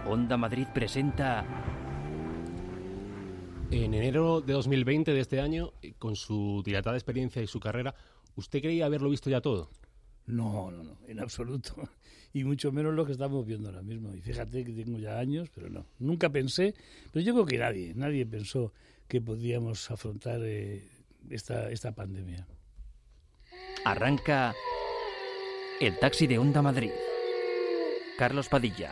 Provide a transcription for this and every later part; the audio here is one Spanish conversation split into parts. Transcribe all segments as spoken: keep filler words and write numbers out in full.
Onda Madrid presenta... En enero de dos mil veinte de este año, con su dilatada experiencia y su carrera, ¿usted creía haberlo visto ya todo? No, no, no, en absoluto. Y mucho menos lo que estamos viendo ahora mismo. Y fíjate que tengo ya años, pero no. Nunca pensé, pero yo creo que nadie, nadie pensó que podíamos afrontar eh, esta, esta pandemia. Arranca el taxi de Onda Madrid. Carlos Padilla.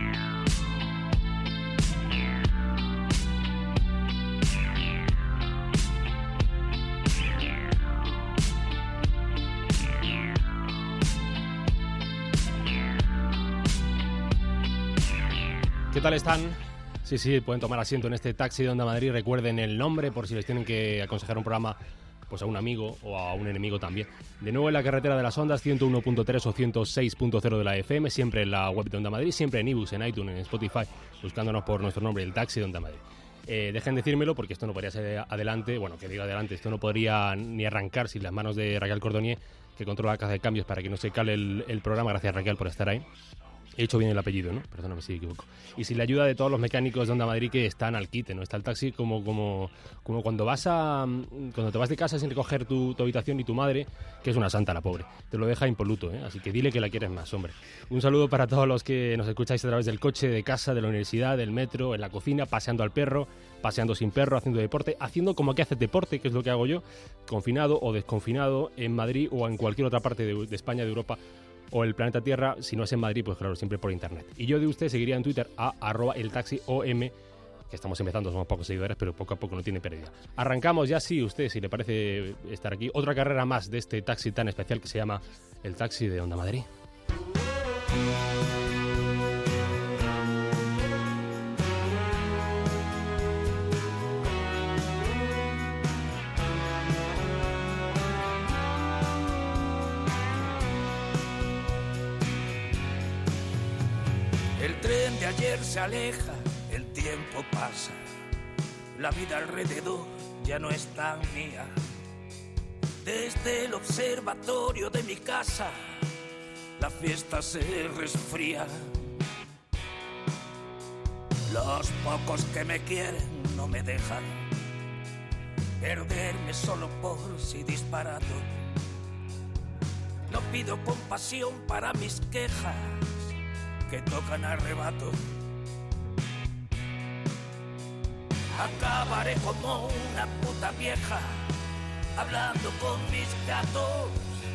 ¿Qué tal están? Sí, sí, pueden tomar asiento en este taxi de Onda Madrid. Recuerden el nombre por si les tienen que aconsejar un programa pues a un amigo o a un enemigo también. De nuevo en la carretera de las ondas, ciento uno punto tres o ciento seis punto cero de la F M, siempre en la web de Onda Madrid, siempre en iVoox, en iTunes, en Spotify, buscándonos por nuestro nombre, el taxi de Onda Madrid. Eh, dejen decírmelo porque esto no podría ser adelante, bueno, que diga adelante, esto no podría ni arrancar sin las manos de Raquel Cordonier, que controla la caja de cambios para que no se cale el, el programa. Gracias, Raquel, por estar ahí. He hecho bien el apellido, ¿no? Perdóname si me equivoco. Y sin la ayuda de todos los mecánicos de Onda Madrid que están al quite, ¿no? Está el taxi como, como, como cuando vas a cuando te vas de casa sin recoger tu, tu habitación y tu madre, que es una santa la pobre, te lo deja impoluto, ¿eh? Así que dile que la quieres más, hombre. Un saludo para todos los que nos escucháis a través del coche, de casa, de la universidad, del metro, en la cocina, paseando al perro, paseando sin perro, haciendo deporte, haciendo como que haces deporte, que es lo que hago yo, confinado o desconfinado en Madrid o en cualquier otra parte de, de España, de Europa o el planeta Tierra. Si no es en Madrid, pues claro, siempre por internet. Y yo de usted seguiría en Twitter a arroba el taxi O M, que estamos empezando, somos pocos seguidores, pero poco a poco no tiene pérdida. Arrancamos ya, sí, usted, si le parece estar aquí. Otra carrera más de este taxi tan especial que se llama el taxi de Onda Madrid. El tren de ayer se aleja, el tiempo pasa, la vida alrededor ya no es tan mía. Desde el observatorio de mi casa, la fiesta se resfría. Los pocos que me quieren no me dejan perderme solo por si disparado. No pido compasión para mis quejas que tocan arrebato. Acabaré como una puta vieja hablando con mis gatos.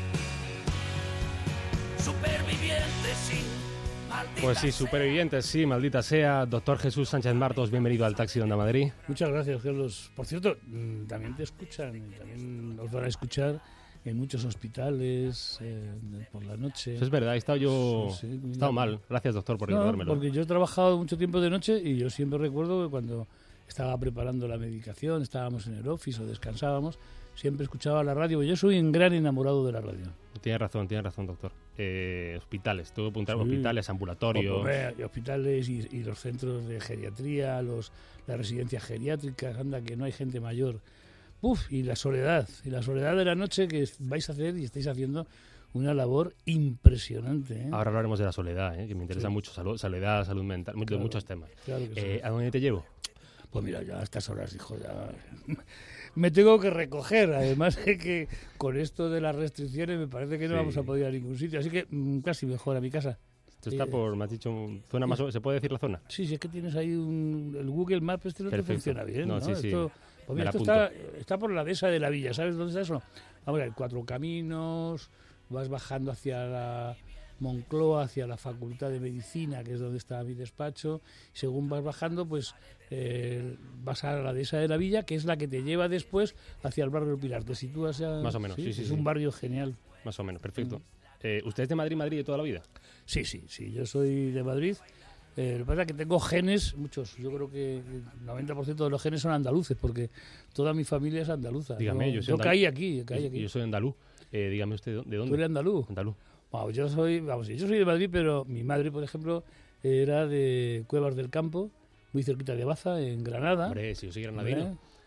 Supervivientes, sí, maldita Pues sí, sea. supervivientes, sí, maldita sea. Doctor Jesús Sánchez Martos, bienvenido al taxi de Onda Madrid. Muchas gracias, Carlos. Por cierto, también te escuchan, también os van a escuchar en muchos hospitales, eh, por la noche. Eso es verdad, he estado yo... Sí, sí, he estado mal. Gracias, doctor, por recordármelo. No, porque yo he trabajado mucho tiempo de noche y yo siempre recuerdo que cuando estaba preparando la medicación, estábamos en el office o descansábamos, siempre escuchaba la radio. Yo soy un gran enamorado de la radio. Tiene razón, tiene razón, doctor. Eh, hospitales, tengo que apuntar Sí. hospitales, ambulatorios... Hombre, y hospitales y, y los centros de geriatría, los, las residencias geriátricas, anda que no hay gente mayor. Uf, y la soledad, y la soledad de la noche que vais a hacer y estáis haciendo una labor impresionante, ¿eh? Ahora hablaremos de la soledad, ¿eh? Que me interesa Sí. mucho, salud, soledad, salud mental, muchos, Claro, muchos temas. Claro que sí. Eh, ¿A dónde te llevo? Pues mira, ya a estas horas, hijo, ya me tengo que recoger. Además de que con esto de las restricciones me parece que no Sí. vamos a poder ir a ningún sitio. Así que mm, casi mejor a mi casa. Esto está Eh, por, me has dicho, zona más... o- ¿Se puede decir la zona? Sí, sí, es que tienes ahí un, el Google Maps, este no te Perfecto. funciona bien, No, ¿no? sí, sí. Esto, pues Me mira, la esto está, está por la dehesa de la villa, ¿sabes dónde está eso? Vamos a ver, Cuatro Caminos, vas bajando hacia la Moncloa, hacia la Facultad de Medicina, que es donde está mi despacho. Según vas bajando, pues eh, vas a la dehesa de la villa, que es la que te lleva después hacia el barrio del Pilar. Te sitúas a... Más o menos, sí, sí, Es sí. un barrio genial. Más o menos, perfecto. Mm. Eh, ¿Usted es de Madrid, Madrid de toda la vida? Sí, sí, sí, yo soy de Madrid. Eh, lo que pasa es que tengo genes, muchos, yo creo que el noventa por ciento de los genes son andaluces, porque toda mi familia es andaluza. Dígame, yo soy andaluz. caí aquí, yo caí Yo, aquí. yo soy andaluz. Eh, dígame usted, ¿de dónde? ¿Tú eres andaluz? Andaluz. Wow, yo soy, vamos, yo soy de Madrid, pero mi madre, por ejemplo, era de Cuevas del Campo, muy cerquita de Baza, en Granada. Hombre, si yo soy granadino. ¿Eh?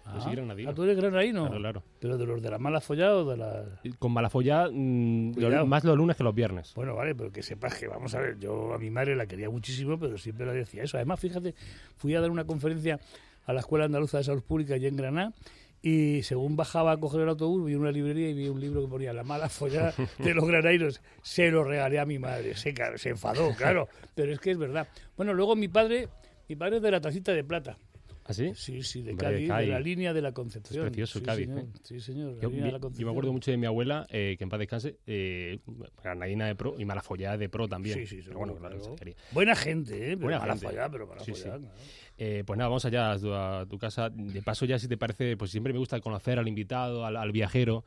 Yo soy granadino. ¿Ah, tú eres granadino? Claro, claro. ¿Pero de los de la mala follada o de la...? Con Malafollá, mmm, Cuidado. más los lunes que los viernes. Bueno, vale, pero que sepas que, vamos a ver, yo a mi madre la quería muchísimo, pero siempre le decía eso. Además, fíjate, fui a dar una conferencia a la Escuela Andaluza de Salud Pública allí en Granada, y según bajaba a coger el autobús, vi una librería y vi un libro que ponía La mala follada de los granadinos. Se lo regalé a mi madre, se, se enfadó, claro, pero es que es verdad. Bueno, luego mi padre, mi padre es de la Tacita de Plata. ¿Ah, sí? Sí, sí, de Hombre, Cádiz, Cádiz. de la línea de la Concepción. Es precioso sí, Cádiz, señor. ¿eh? Sí, señor, la Yo, línea de la yo Concepción. me acuerdo mucho de mi abuela, eh, que en paz descanse, eh, granadina de pro y Malafollá de pro también. Sí, sí, pero bueno, seguro, claro, claro. se quería. Buena gente, ¿eh? Pero Buena mala gente. follada, pero mala Sí, sí. follada, claro. Eh, pues nada, vamos allá a tu, a tu casa. De paso, ya si te parece, pues siempre me gusta conocer al invitado, al, al viajero,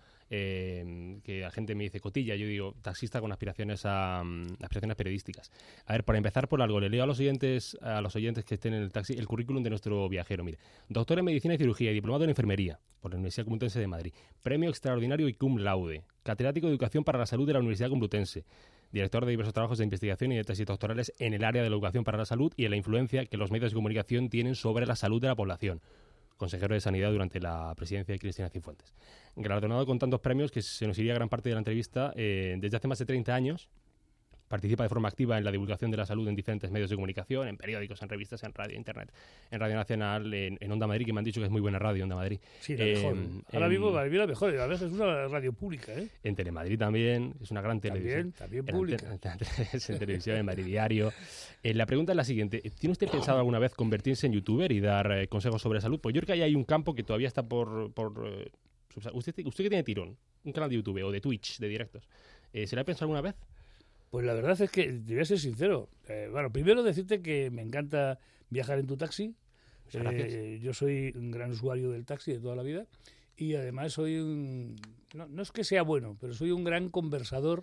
eh, que la gente me dice cotilla, yo digo taxista con aspiraciones a um, aspiraciones periodísticas. A ver, para empezar por algo, le leo a los oyentes a los oyentes que estén en el taxi el currículum de nuestro viajero. Mire, doctor en medicina y cirugía y diplomado en enfermería por la Universidad Complutense de Madrid, premio extraordinario y cum laude, catedrático de educación para la salud de la Universidad Complutense, director de diversos trabajos de investigación y de tesis doctorales en el área de la educación para la salud y en la influencia que los medios de comunicación tienen sobre la salud de la población. Consejero de Sanidad durante la presidencia de Cristina Cifuentes. Galardonado con tantos premios que se nos iría gran parte de la entrevista. Eh, desde hace más de treinta años participa de forma activa en la divulgación de la salud en diferentes medios de comunicación, en periódicos, en revistas, en radio, internet, en Radio Nacional, en, en Onda Madrid, que me han dicho que es muy buena radio, Onda Madrid. Sí, la Eh, mejor. Ahora en, mismo, para mí la mejor. A veces es una radio pública, ¿eh? En Telemadrid también, es una gran televisión. También, también En pública. ante- en televisión, en Madrid Diario. Eh, la pregunta es la siguiente. ¿Tiene usted pensado alguna vez convertirse en youtuber y dar eh, consejos sobre salud? Pues yo creo que ahí hay un campo que todavía está por... por eh, subsa- usted, usted que tiene tirón, un canal de YouTube o de Twitch, de directos, eh, ¿se lo ha pensado alguna vez? Pues la verdad es que, te voy a ser sincero. Eh, bueno, primero decirte que me encanta viajar en tu taxi. Muchas gracias. Eh, yo soy un gran usuario del taxi de toda la vida. Y además soy un... No, no es que sea bueno, pero soy un gran conversador,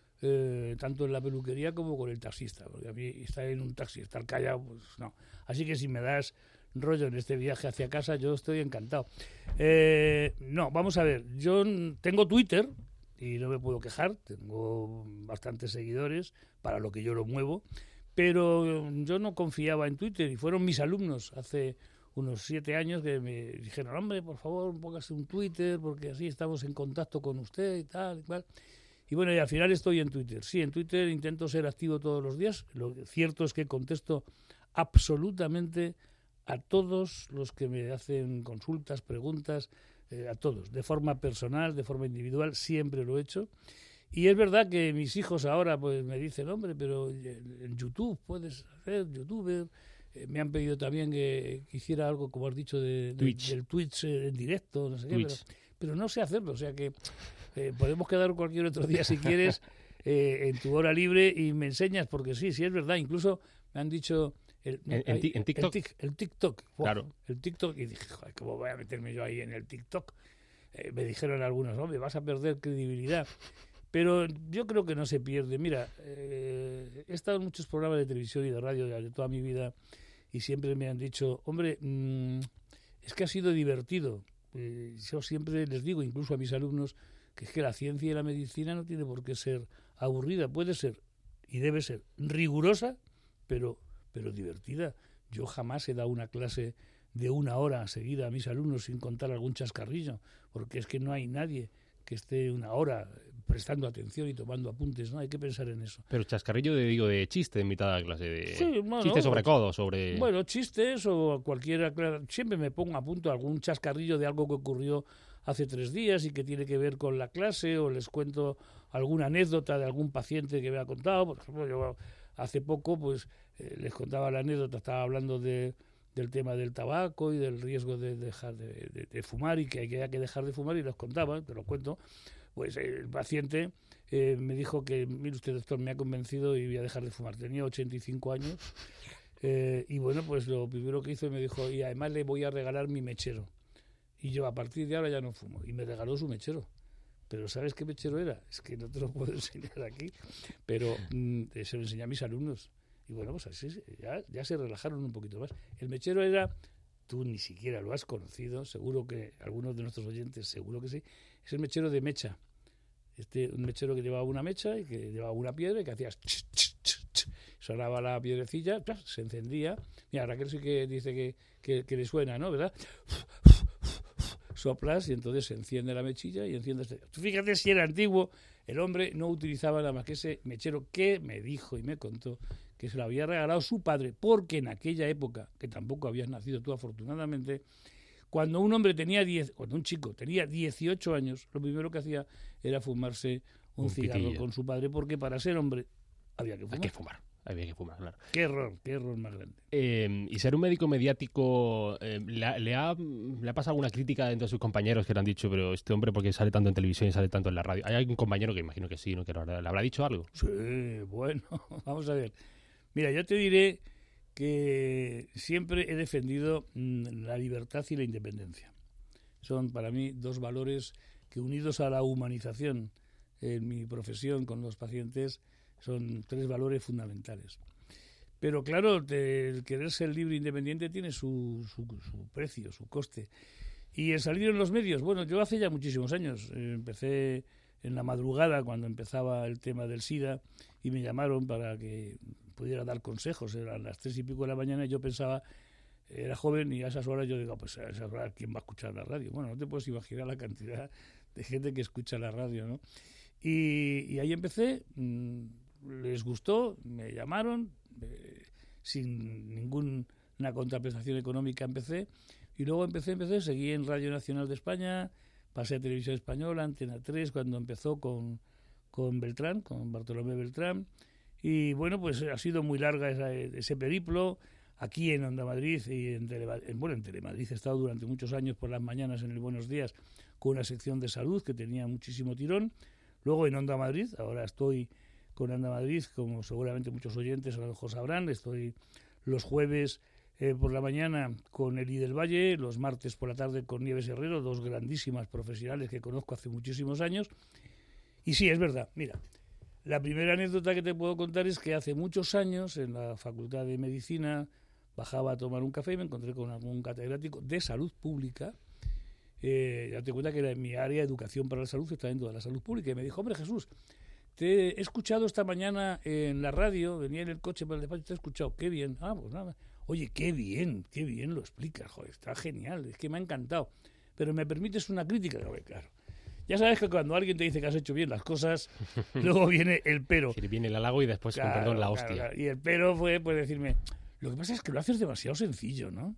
eh, tanto en la peluquería como con el taxista. Porque a mí estar en un taxi, estar callado, pues no. Así que si me das rollo en este viaje hacia casa, yo estoy encantado. Eh, no, vamos a ver. Yo n- tengo Twitter y no me puedo quejar. Tengo bastantes seguidores para lo que yo lo muevo. Pero yo no confiaba en Twitter y fueron mis alumnos hace unos siete años que me dijeron, hombre, por favor, póngase un Twitter porque así estamos en contacto con usted y tal y cual. Y bueno, y al final estoy en Twitter. Sí, en Twitter intento ser activo todos los días. Lo cierto es que contesto absolutamente a todos los que me hacen consultas, preguntas, eh, a todos, de forma personal, de forma individual, siempre lo he hecho. Y es verdad que mis hijos ahora pues me dicen, hombre, pero en YouTube puedes hacer youtuber. Eh, me han pedido también que, que hiciera algo, como has dicho, de, de- Twitch. del Twitch eh, en directo, no sé qué, pero, Twitch. pero no sé hacerlo. O sea que eh, podemos quedar cualquier otro día si quieres eh, en tu hora libre y me enseñas, porque sí, sí es verdad. Incluso me han dicho... El, En- en ti- en TikTok. El, tic- el TikTok. Buah, Claro. El TikTok. Y dije, joder, ¿cómo voy a meterme yo ahí en el TikTok? Eh, me dijeron algunos, hombre, vas a perder credibilidad. Pero yo creo que no se pierde. Mira, eh, he estado en muchos programas de televisión y de radio de, de toda mi vida y siempre me han dicho, hombre, mmm, es que ha sido divertido. Eh, yo siempre les digo, incluso a mis alumnos, que es que la ciencia y la medicina no tiene por qué ser aburrida. Puede ser y debe ser rigurosa, pero, pero divertida. Yo jamás he dado una clase de una hora seguida a mis alumnos sin contar algún chascarrillo, porque es que no hay nadie que esté una hora prestando atención y tomando apuntes, ¿no? Hay que pensar en eso. Pero chascarrillo de, digo, de chiste en mitad de la clase, de Sí, bueno, chiste sobre pues, codo, sobre... Bueno, chistes o cualquiera... Siempre me pongo a punto algún chascarrillo de algo que ocurrió hace tres días y que tiene que ver con la clase, o les cuento alguna anécdota de algún paciente que me ha contado. Por ejemplo, yo hace poco pues eh, les contaba la anécdota, estaba hablando de, del tema del tabaco y del riesgo de dejar de, de, de fumar y que hay que, hay que dejar de fumar, y les contaba, te lo cuento. Pues el paciente eh, me dijo que, mire usted, doctor, me ha convencido y voy a dejar de fumar. Tenía ochenta y cinco años eh, y bueno, pues lo primero que hizo me dijo, y además le voy a regalar mi mechero. Y yo a partir de ahora ya no fumo. Y me regaló su mechero. Pero ¿sabes qué mechero era? Es que no te lo puedo enseñar aquí. Pero mm, se lo enseñé a mis alumnos. Y bueno, pues así ya, ya se relajaron un poquito más. El mechero era, tú ni siquiera lo has conocido, seguro que algunos de nuestros oyentes, seguro que sí, es el mechero de mecha. Este, un mechero que llevaba una mecha y que llevaba una piedra y que hacías... Ch, ch, ch, ch, sonaba la piedrecilla, ¡plas!, se encendía. Mira, Raquel sí que dice que, que, que le suena, ¿no? ¿Verdad? soplas y entonces se enciende la mechilla y enciende este. Tú fíjate si era antiguo, el hombre no utilizaba nada más que ese mechero que me dijo y me contó que se lo había regalado su padre, porque en aquella época, que tampoco habías nacido tú afortunadamente, cuando un hombre tenía diez, cuando un chico tenía dieciocho años, lo primero que hacía era fumarse un, un cigarro pitillo con su padre, porque para ser hombre había que fumar. Hay que fumar. Había que fumar, claro. Qué error, qué error más grande. Eh, y ser un médico mediático, eh, ¿le, ha, le, ha, ¿le ha pasado alguna crítica entre sus compañeros que le han dicho, pero este hombre porque sale tanto en televisión y sale tanto en la radio? ¿Hay algún compañero que imagino que sí, ¿no? Que le habrá dicho algo? Sí, bueno, vamos a ver. Mira, yo te diré que siempre he defendido mmm, la libertad y la independencia. Son para mí dos valores que, unidos a la humanización en mi profesión con los pacientes, son tres valores fundamentales. Pero claro, te, el querer ser libre e independiente tiene su, su, su precio, su coste. Y el salir en los medios, bueno, yo hace ya muchísimos años, eh, empecé en la madrugada cuando empezaba el tema del SIDA y me llamaron para que pudiera dar consejos, eran las tres y pico de la mañana y yo pensaba, era joven y a esas horas yo digo, pues a esas horas ¿quién va a escuchar la radio? Bueno, no te puedes imaginar la cantidad de gente que escucha la radio, ¿no? Y, y ahí empecé, mmm, les gustó, me llamaron, eh, sin ninguna contraprestación económica empecé, y luego empecé, empecé, seguí en Radio Nacional de España, pasé a Televisión Española, Antena tres, cuando empezó con, con Beltrán, con Bartolomé Beltrán, y bueno, pues ha sido muy larga esa, ese periplo, aquí en Onda Madrid, y en, Tele, en, bueno, en Telemadrid he estado durante muchos años por las mañanas en el Buenos Días, con una sección de salud que tenía muchísimo tirón, luego en Onda Madrid, ahora estoy con Onda Madrid, como seguramente muchos oyentes a lo mejor sabrán, estoy los jueves eh, por la mañana con Eli del Valle, los martes por la tarde con Nieves Herrero, dos grandísimas profesionales que conozco hace muchísimos años. Y sí, es verdad, mira, la primera anécdota que te puedo contar es que hace muchos años en la Facultad de Medicina bajaba a tomar un café y me encontré con un catedrático de salud pública. Eh, ya te cuenta que era en mi área de educación para la salud, está dentro de la salud pública, y me dijo, hombre Jesús, te he escuchado esta mañana en la radio, venía en el coche para el despacho, te he escuchado, qué bien. Ah, pues nada. Oye, qué bien, qué bien lo explicas, joder, está genial, es que me ha encantado. Pero ¿me permites una crítica? Joder, claro. Ya sabes que cuando alguien te dice que has hecho bien las cosas, luego viene el pero. Sí, viene el halago y después, claro, con perdón, la hostia. Claro, claro. Y el pero fue pues decirme, lo que pasa es que lo haces demasiado sencillo, ¿no?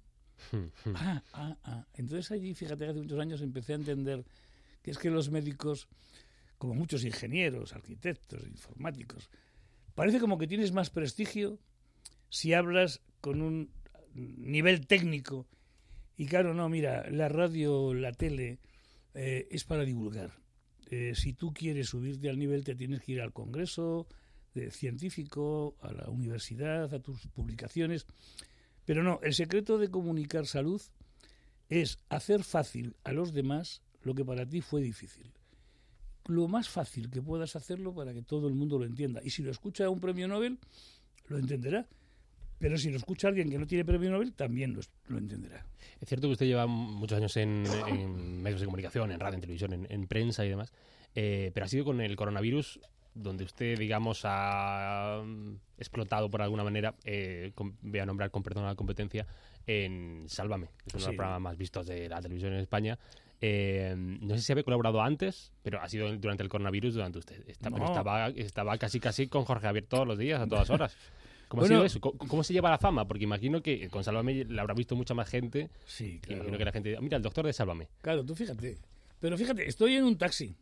ah, ah, ah. Entonces allí, fíjate, hace muchos años empecé a entender que es que los médicos, como muchos ingenieros, arquitectos, informáticos, parece como que tienes más prestigio si hablas con un nivel técnico. Y claro, no, mira, la radio, la tele, eh, es para divulgar. Eh, si tú quieres subirte al nivel, te tienes que ir al congreso de científico, a la universidad, a tus publicaciones. Pero no, el secreto de comunicar salud es hacer fácil a los demás lo que para ti fue difícil. Lo más fácil que puedas hacerlo para que todo el mundo lo entienda. Y si lo escucha un premio Nobel, lo entenderá. Pero si lo escucha alguien que no tiene premio Nobel, también lo, lo entenderá. Es cierto que usted lleva muchos años en, en medios de comunicación, en radio, en televisión, en, en prensa y demás, eh, pero ha sido con el coronavirus donde usted, digamos, ha explotado por alguna manera, eh, con, voy a nombrar con perdón a la competencia, en Sálvame, que es uno de los programas más vistos de la televisión en España. Eh, no sé si había colaborado antes, pero ha sido durante el coronavirus, durante usted. Está, no. Pero estaba, estaba casi casi con Jorge Javier todos los días, a todas horas. ¿Cómo bueno, ha sido eso? ¿Cómo, ¿Cómo se lleva la fama? Porque imagino que con Sálvame la habrá visto mucha más gente. Sí, claro. Imagino que la gente... Mira, el doctor de Sálvame. Claro, tú fíjate. Pero fíjate, estoy en un taxi.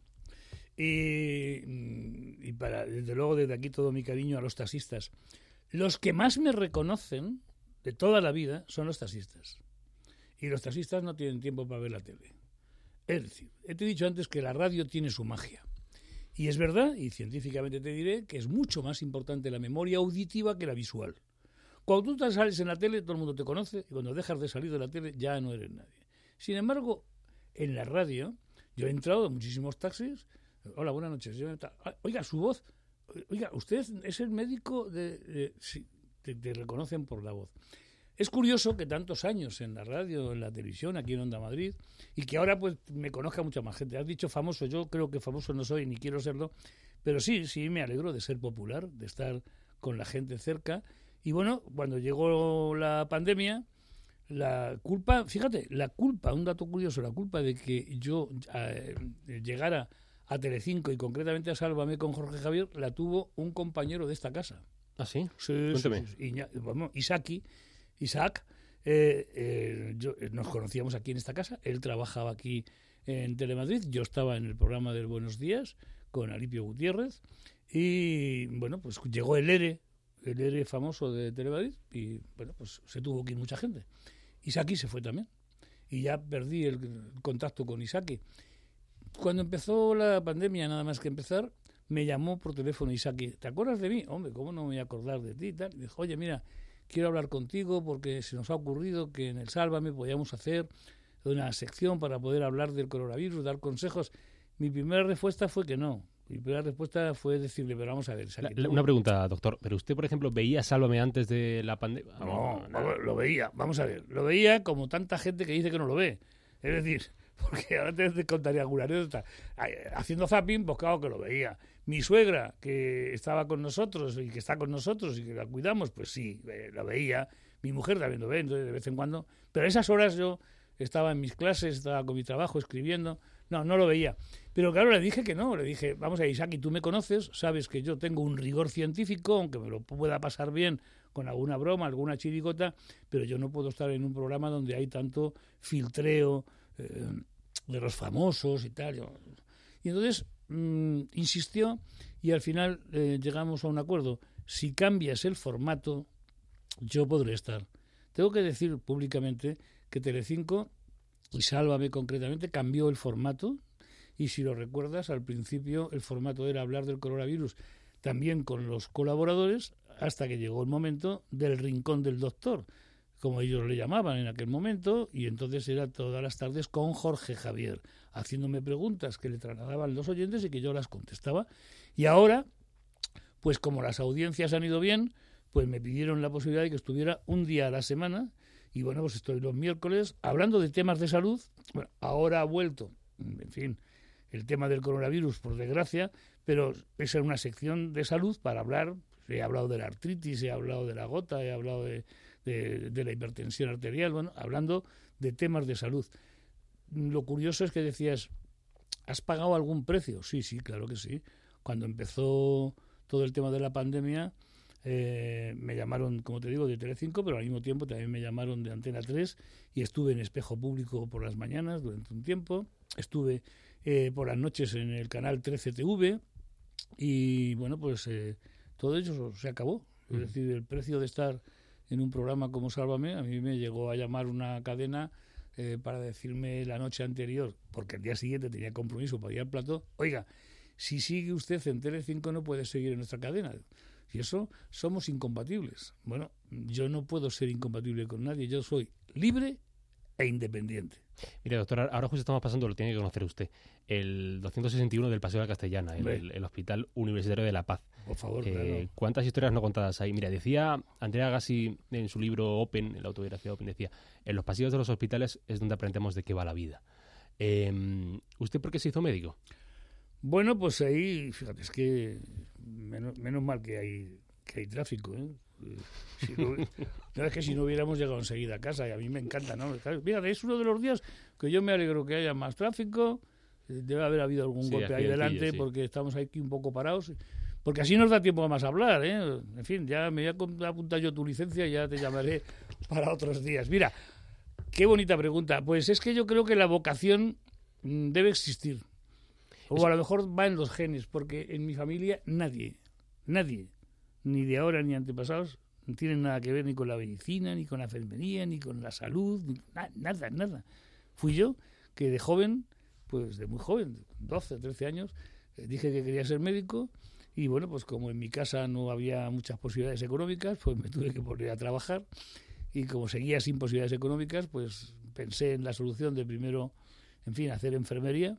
Y, y para, desde luego, desde aquí todo mi cariño a los taxistas. Los que más me reconocen de toda la vida son los taxistas. Y los taxistas no tienen tiempo para ver la tele. Es decir, te he dicho antes que la radio tiene su magia. Y es verdad, y científicamente te diré, que es mucho más importante la memoria auditiva que la visual. Cuando tú sales en la tele, todo el mundo te conoce, y cuando dejas de salir de la tele, ya no eres nadie. Sin embargo, en la radio, yo he entrado en muchísimos taxis. Hola, buenas noches. Oiga, su voz. Oiga, usted es el médico de... de sí, te, te reconocen por la voz. Es curioso que tantos años en la radio, en la televisión, aquí en Onda Madrid, y que ahora pues me conozca mucha más gente. Has dicho famoso, yo creo que famoso no soy ni quiero serlo, pero sí, sí me alegro de ser popular, de estar con la gente cerca. Y bueno, cuando llegó la pandemia, la culpa, fíjate, la culpa, un dato curioso, la culpa de que yo eh, llegara a Telecinco y concretamente a Sálvame con Jorge Javier, la tuvo un compañero de esta casa. ¿Ah, sí? Sí, Cuéntame. sí, sí. Iña, bueno, Isaki, Isaac, eh, eh, yo, eh, nos conocíamos aquí en esta casa, él trabajaba aquí en Telemadrid, yo estaba en el programa del Buenos Días con Alipio Gutiérrez y bueno, pues llegó el ERE, el ERE famoso de Telemadrid y bueno, pues se tuvo que ir mucha gente. Isaki se fue también y ya perdí el, el contacto con Isaki. Cuando empezó la pandemia, nada más que empezar, me llamó por teléfono Isaki, ¿te acuerdas de mí? Hombre, ¿cómo no me voy a acordar de ti? Y tal. Y dijo, oye, mira, quiero hablar contigo porque se nos ha ocurrido que en el Sálvame podíamos hacer una sección para poder hablar del coronavirus, dar consejos. Mi primera respuesta fue que no. Mi primera respuesta fue decirle, pero vamos a ver. Isaki, La, una pregunta, doctor. ¿Pero usted, por ejemplo, veía Sálvame antes de la pandemia? No, no, lo veía, vamos a ver. Lo veía como tanta gente que dice que no lo ve. Es decir, porque ahora te contaría alguna anécdota. Haciendo zapping, pues claro que lo veía. Mi suegra, que estaba con nosotros y que está con nosotros y que la cuidamos, pues sí, eh, lo veía. Mi mujer también lo ve, entonces de vez en cuando. Pero a esas horas yo estaba en mis clases, estaba con mi trabajo, escribiendo. No, no lo veía. Pero claro, le dije que no. Le dije, vamos a ver, Isaki, tú me conoces, sabes que yo tengo un rigor científico, aunque me lo pueda pasar bien con alguna broma, alguna chirigota, pero yo no puedo estar en un programa donde hay tanto filtreo eh, de los famosos y tal. Yo, y entonces mmm, insistió y al final eh, llegamos a un acuerdo. Si cambias el formato, yo podré estar. Tengo que decir públicamente que Telecinco, y Sálvame concretamente, cambió el formato. Y si lo recuerdas, al principio el formato era hablar del coronavirus también con los colaboradores, hasta que llegó el momento del rincón del doctor, como ellos le llamaban en aquel momento, y entonces era todas las tardes con Jorge Javier, haciéndome preguntas que le trasladaban los oyentes y que yo las contestaba. Y ahora, pues como las audiencias han ido bien, pues me pidieron la posibilidad de que estuviera un día a la semana, y bueno, pues estoy los miércoles hablando de temas de salud. Bueno, ahora ha vuelto, en fin, el tema del coronavirus, por desgracia, pero es una sección de salud para hablar. He hablado de la artritis, he hablado de la gota, he hablado de, de, de la hipertensión arterial, bueno, hablando de temas de salud. Lo curioso es que decías, ¿has pagado algún precio? Sí, sí, claro que sí. Cuando empezó todo el tema de la pandemia, eh, me llamaron, como te digo, de Telecinco, pero al mismo tiempo también me llamaron de Antena tres y estuve en Espejo Público por las mañanas durante un tiempo. Estuve eh, por las noches en el canal trece T V y, bueno, pues eh, todo ello se acabó. Es uh-huh. decir, el precio de estar en un programa como Sálvame, a mí me llegó a llamar una cadena eh, para decirme la noche anterior, porque el día siguiente tenía compromiso para ir al plató, oiga, si sigue usted en Telecinco no puede seguir en nuestra cadena. Y eso, somos incompatibles. Bueno, yo no puedo ser incompatible con nadie, yo soy libre e independiente. Mire, doctor, ahora justo estamos pasando, lo tiene que conocer usted, el doscientos sesenta y uno del Paseo de la Castellana, el, el, el Hospital Universitario de La Paz. Por favor, eh, claro. ¿Cuántas historias no contadas ahí? Mira, decía Andrea Agassi en su libro Open, en la autobiografía Open, decía, en los pasillos de los hospitales es donde aprendemos de qué va la vida. Eh, ¿Usted por qué se hizo médico? Bueno, pues ahí, fíjate, es que menos, menos mal que hay que hay tráfico, ¿eh? Si no, no es que si no hubiéramos llegado enseguida a casa, y a mí me encanta, ¿no? Mira, es uno de los días que yo me alegro que haya más tráfico, debe haber habido algún sí, golpe ahí delante, sí. porque estamos aquí un poco parados, porque así nos da tiempo más a hablar, ¿eh? En fin, ya me voy a apuntar yo tu licencia y ya te llamaré para otros días. Mira, qué bonita pregunta. Pues es que yo creo que la vocación debe existir. O a lo mejor va en los genes, porque en mi familia nadie, nadie, ni de ahora ni antepasados, no tienen nada que ver ni con la medicina, ni con la enfermería, ni con la salud, ni, na, nada, nada. Fui yo que de joven, pues de muy joven, doce, trece años, eh, dije que quería ser médico y bueno, pues como en mi casa no había muchas posibilidades económicas, pues me tuve que poner a trabajar y como seguía sin posibilidades económicas, pues pensé en la solución de primero, en fin, hacer enfermería.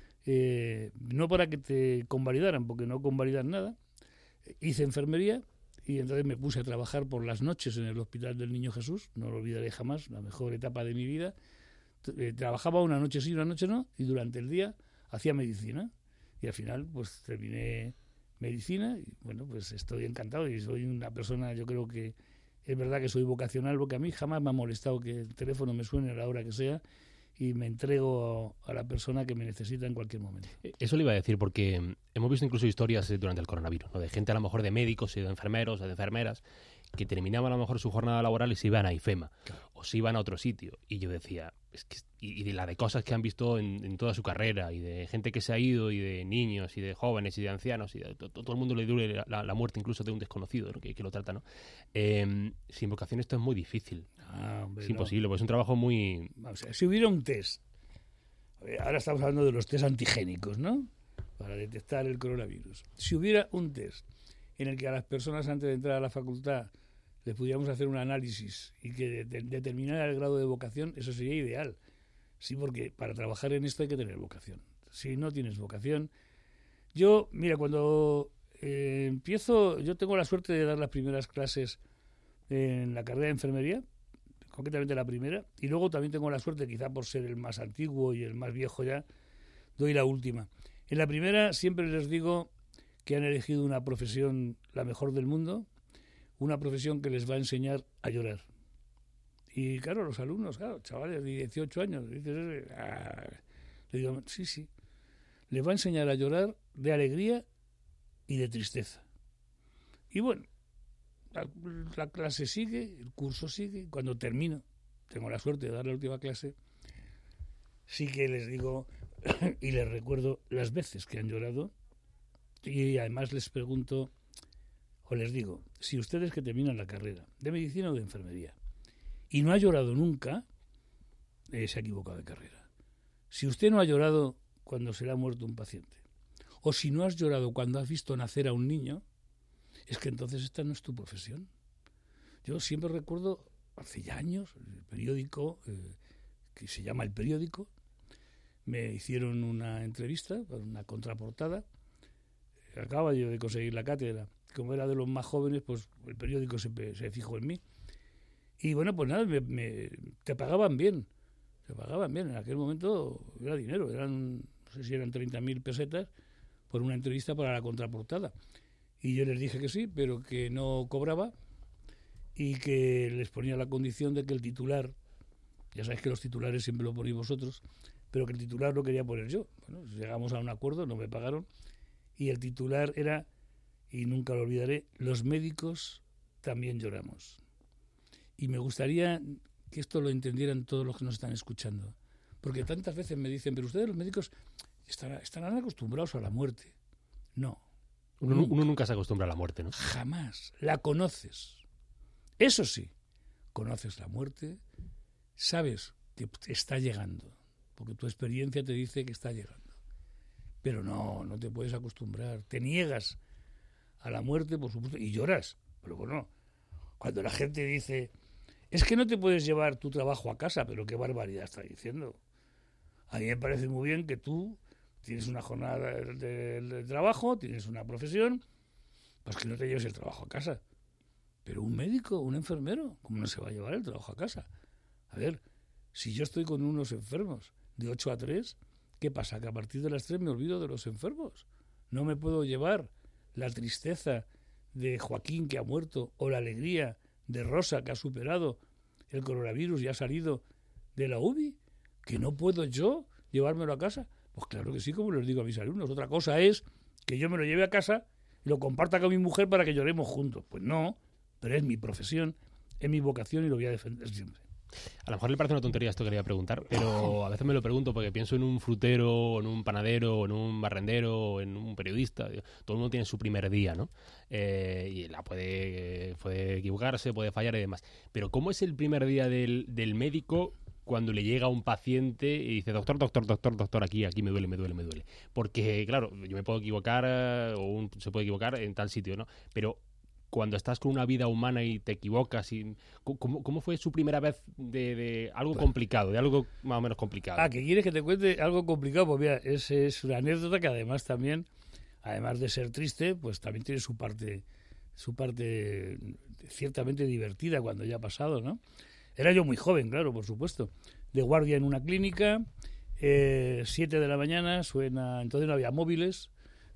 Eh, no para que te convalidaran, porque no convalidan nada. Hice enfermería y entonces me puse a trabajar por las noches en el Hospital del Niño Jesús, no lo olvidaré jamás, la mejor etapa de mi vida. Eh, trabajaba una noche sí, una noche no, y durante el día hacía medicina y al final pues terminé medicina y bueno, pues estoy encantado y soy una persona, yo creo que es verdad que soy vocacional, porque a mí jamás me ha molestado que el teléfono me suene a la hora que sea y me entrego a, a la persona que me necesita en cualquier momento. Eso le iba a decir, porque hemos visto incluso historias durante el coronavirus, ¿no? De gente a lo mejor de médicos y de enfermeros o de enfermeras que terminaban a lo mejor su jornada laboral y se iban a IFEMA, claro, o se iban a otro sitio. Y yo decía, es que, y, y de la de cosas que han visto en, en toda su carrera, y de gente que se ha ido, y de niños, y de jóvenes, y de ancianos, y de to, todo el mundo le duele la, la muerte incluso de un desconocido, ¿no? que, que lo trata, ¿no? Eh, sin vocación esto es muy difícil. Ah, hombre, es imposible, no. Pues es un trabajo muy... O sea, si hubiera un test, ahora estamos hablando de los test antigénicos, ¿no? Para detectar el coronavirus. Si hubiera un test en el que a las personas antes de entrar a la facultad les pudiéramos hacer un análisis y que de, de, determinara el grado de vocación, eso sería ideal. Sí, porque para trabajar en esto hay que tener vocación. Si no tienes vocación... Yo, mira, cuando eh, empiezo, yo tengo la suerte de dar las primeras clases en la carrera de enfermería, concretamente la primera, y luego también tengo la suerte, quizá por ser el más antiguo y el más viejo ya, doy la última. En la primera siempre les digo que han elegido una profesión la mejor del mundo, una profesión que les va a enseñar a llorar. Y claro, los alumnos, claro, chavales de dieciocho años, dices, ah, le digo, sí, sí, les va a enseñar a llorar de alegría y de tristeza. Y bueno, la, la clase sigue, el curso sigue, cuando termino, tengo la suerte de dar la última clase, sí que les digo y les recuerdo las veces que han llorado, y además les pregunto, o les digo, si ustedes que terminan la carrera de medicina o de enfermería y no ha llorado nunca, eh, se ha equivocado de carrera. Si usted no ha llorado cuando se le ha muerto un paciente, o si no has llorado cuando has visto nacer a un niño, es que entonces esta no es tu profesión. Yo siempre recuerdo, hace ya años, el periódico, eh, que se llama El Periódico, me hicieron una entrevista, una contraportada, acababa yo de conseguir la cátedra. Como era de los más jóvenes, pues el periódico se, se fijó en mí. Y bueno, pues nada, me, me, te pagaban bien. Te pagaban bien. En aquel momento era dinero. Eran, no sé si eran treinta mil pesetas por una entrevista para la contraportada. Y yo les dije que sí, pero que no cobraba y que les ponía la condición de que el titular, ya sabéis que los titulares siempre lo ponéis vosotros, pero que el titular lo quería poner yo. Bueno, llegamos a un acuerdo, no me pagaron, y el titular era... y nunca lo olvidaré, los médicos también lloramos. Y me gustaría que esto lo entendieran todos los que nos están escuchando. Porque tantas veces me dicen, pero ustedes los médicos estarán, estarán acostumbrados a la muerte. No. Uno nunca. uno nunca se acostumbra a la muerte, ¿no? Jamás. La conoces. Eso sí, conoces la muerte, sabes que te está llegando, porque tu experiencia te dice que está llegando. Pero no, no te puedes acostumbrar. Te niegas a la muerte, por supuesto, y lloras. Pero bueno, cuando la gente dice, es que no te puedes llevar tu trabajo a casa, pero qué barbaridad está diciendo. A mí me parece muy bien que tú tienes una jornada de, de, de trabajo, tienes una profesión, pues que no te lleves el trabajo a casa. Pero un médico, un enfermero, ¿cómo no se va a llevar el trabajo a casa? A ver, si yo estoy con unos enfermos de ocho a tres, ¿qué pasa? Que a partir de las tres me olvido de los enfermos. No me puedo llevar la tristeza de Joaquín, que ha muerto, o la alegría de Rosa, que ha superado el coronavirus y ha salido de la U B I, que no puedo yo llevármelo a casa. Pues claro que sí, como les digo a mis alumnos. Otra cosa es que yo me lo lleve a casa y lo comparta con mi mujer para que lloremos juntos. Pues no, pero es mi profesión, es mi vocación y lo voy a defender siempre. A lo mejor le parece una tontería esto que quería preguntar, pero a veces me lo pregunto porque pienso en un frutero, en un panadero, en un barrendero, en un periodista. Todo el mundo tiene su primer día, ¿no? Eh, y la puede, puede equivocarse, puede fallar y demás. Pero ¿cómo es el primer día del, del médico cuando le llega un paciente y dice, doctor, doctor, doctor, doctor, aquí, aquí me duele, me duele, me duele? Porque, claro, yo me puedo equivocar, o un, se puede equivocar en tal sitio, ¿no? Pero cuando estás con una vida humana y te equivocas, y ¿cómo, cómo fue su primera vez de, de algo complicado, de algo más o menos complicado? Ah, ¿que quieres que te cuente algo complicado? Pues mira, es, es una anécdota que además también, además de ser triste, pues también tiene su parte, su parte ciertamente divertida cuando ya ha pasado, ¿no? Era yo muy joven, claro, por supuesto, de guardia en una clínica, eh, siete de la mañana, suena, entonces no había móviles,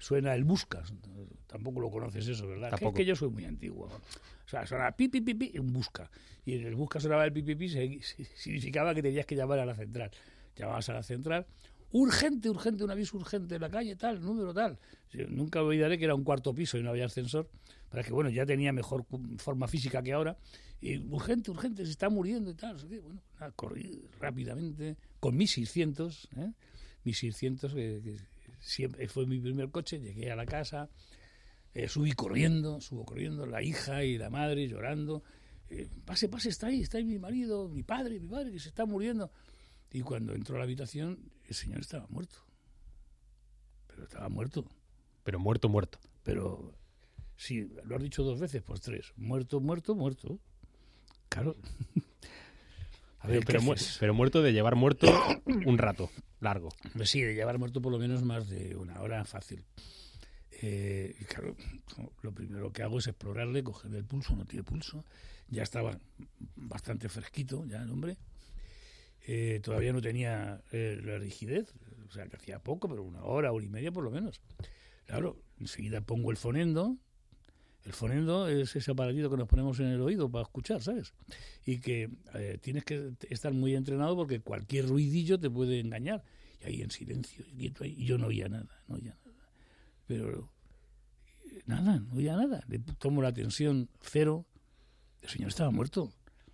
suena el Buscas. Tampoco lo conoces eso, ¿verdad? Que, que yo soy muy antiguo. O sea, sonaba pi, pi, pi, pi, un Busca. Y en el Busca sonaba el pi, pi, pi, significaba que tenías que llamar a la central. Llamabas a la central, urgente, urgente, un aviso urgente en la calle, tal, número tal. Yo nunca olvidaré que era un cuarto piso y no había ascensor, para que, bueno, ya tenía mejor forma física que ahora. Y urgente, urgente, se está muriendo y tal. Bueno, nada, corrí rápidamente con mi seiscientos, ¿eh? mi seiscientos, que, que siempre fue mi primer coche, llegué a la casa, eh, subí corriendo, subo corriendo, la hija y la madre llorando. Eh, pase, pase, está ahí, está ahí mi marido, mi padre, mi padre, que se está muriendo. Y cuando entró a la habitación, el señor estaba muerto. Pero estaba muerto. Pero muerto, muerto. Pero, sí, lo has dicho dos veces, pues tres. Muerto, muerto, muerto. Claro. A ver, pero, pero, pero muerto de llevar muerto un rato largo. Pues sí, de llevar muerto por lo menos más de una hora fácil. Eh, y claro, lo primero que hago es explorarle, cogerle el pulso, no tiene pulso. Ya estaba bastante fresquito, ya el hombre. Eh, todavía no tenía eh, la rigidez, o sea, que hacía poco, pero una hora, hora y media por lo menos. Claro, enseguida pongo el fonendo. El fonendo es ese aparatito que nos ponemos en el oído para escuchar, ¿sabes? Y que eh, tienes que estar muy entrenado porque cualquier ruidillo te puede engañar. Y ahí en silencio, quieto ahí, y yo no oía nada, no oía nada. Pero nada, no oía nada. Le tomo la tensión cero. El señor estaba muerto.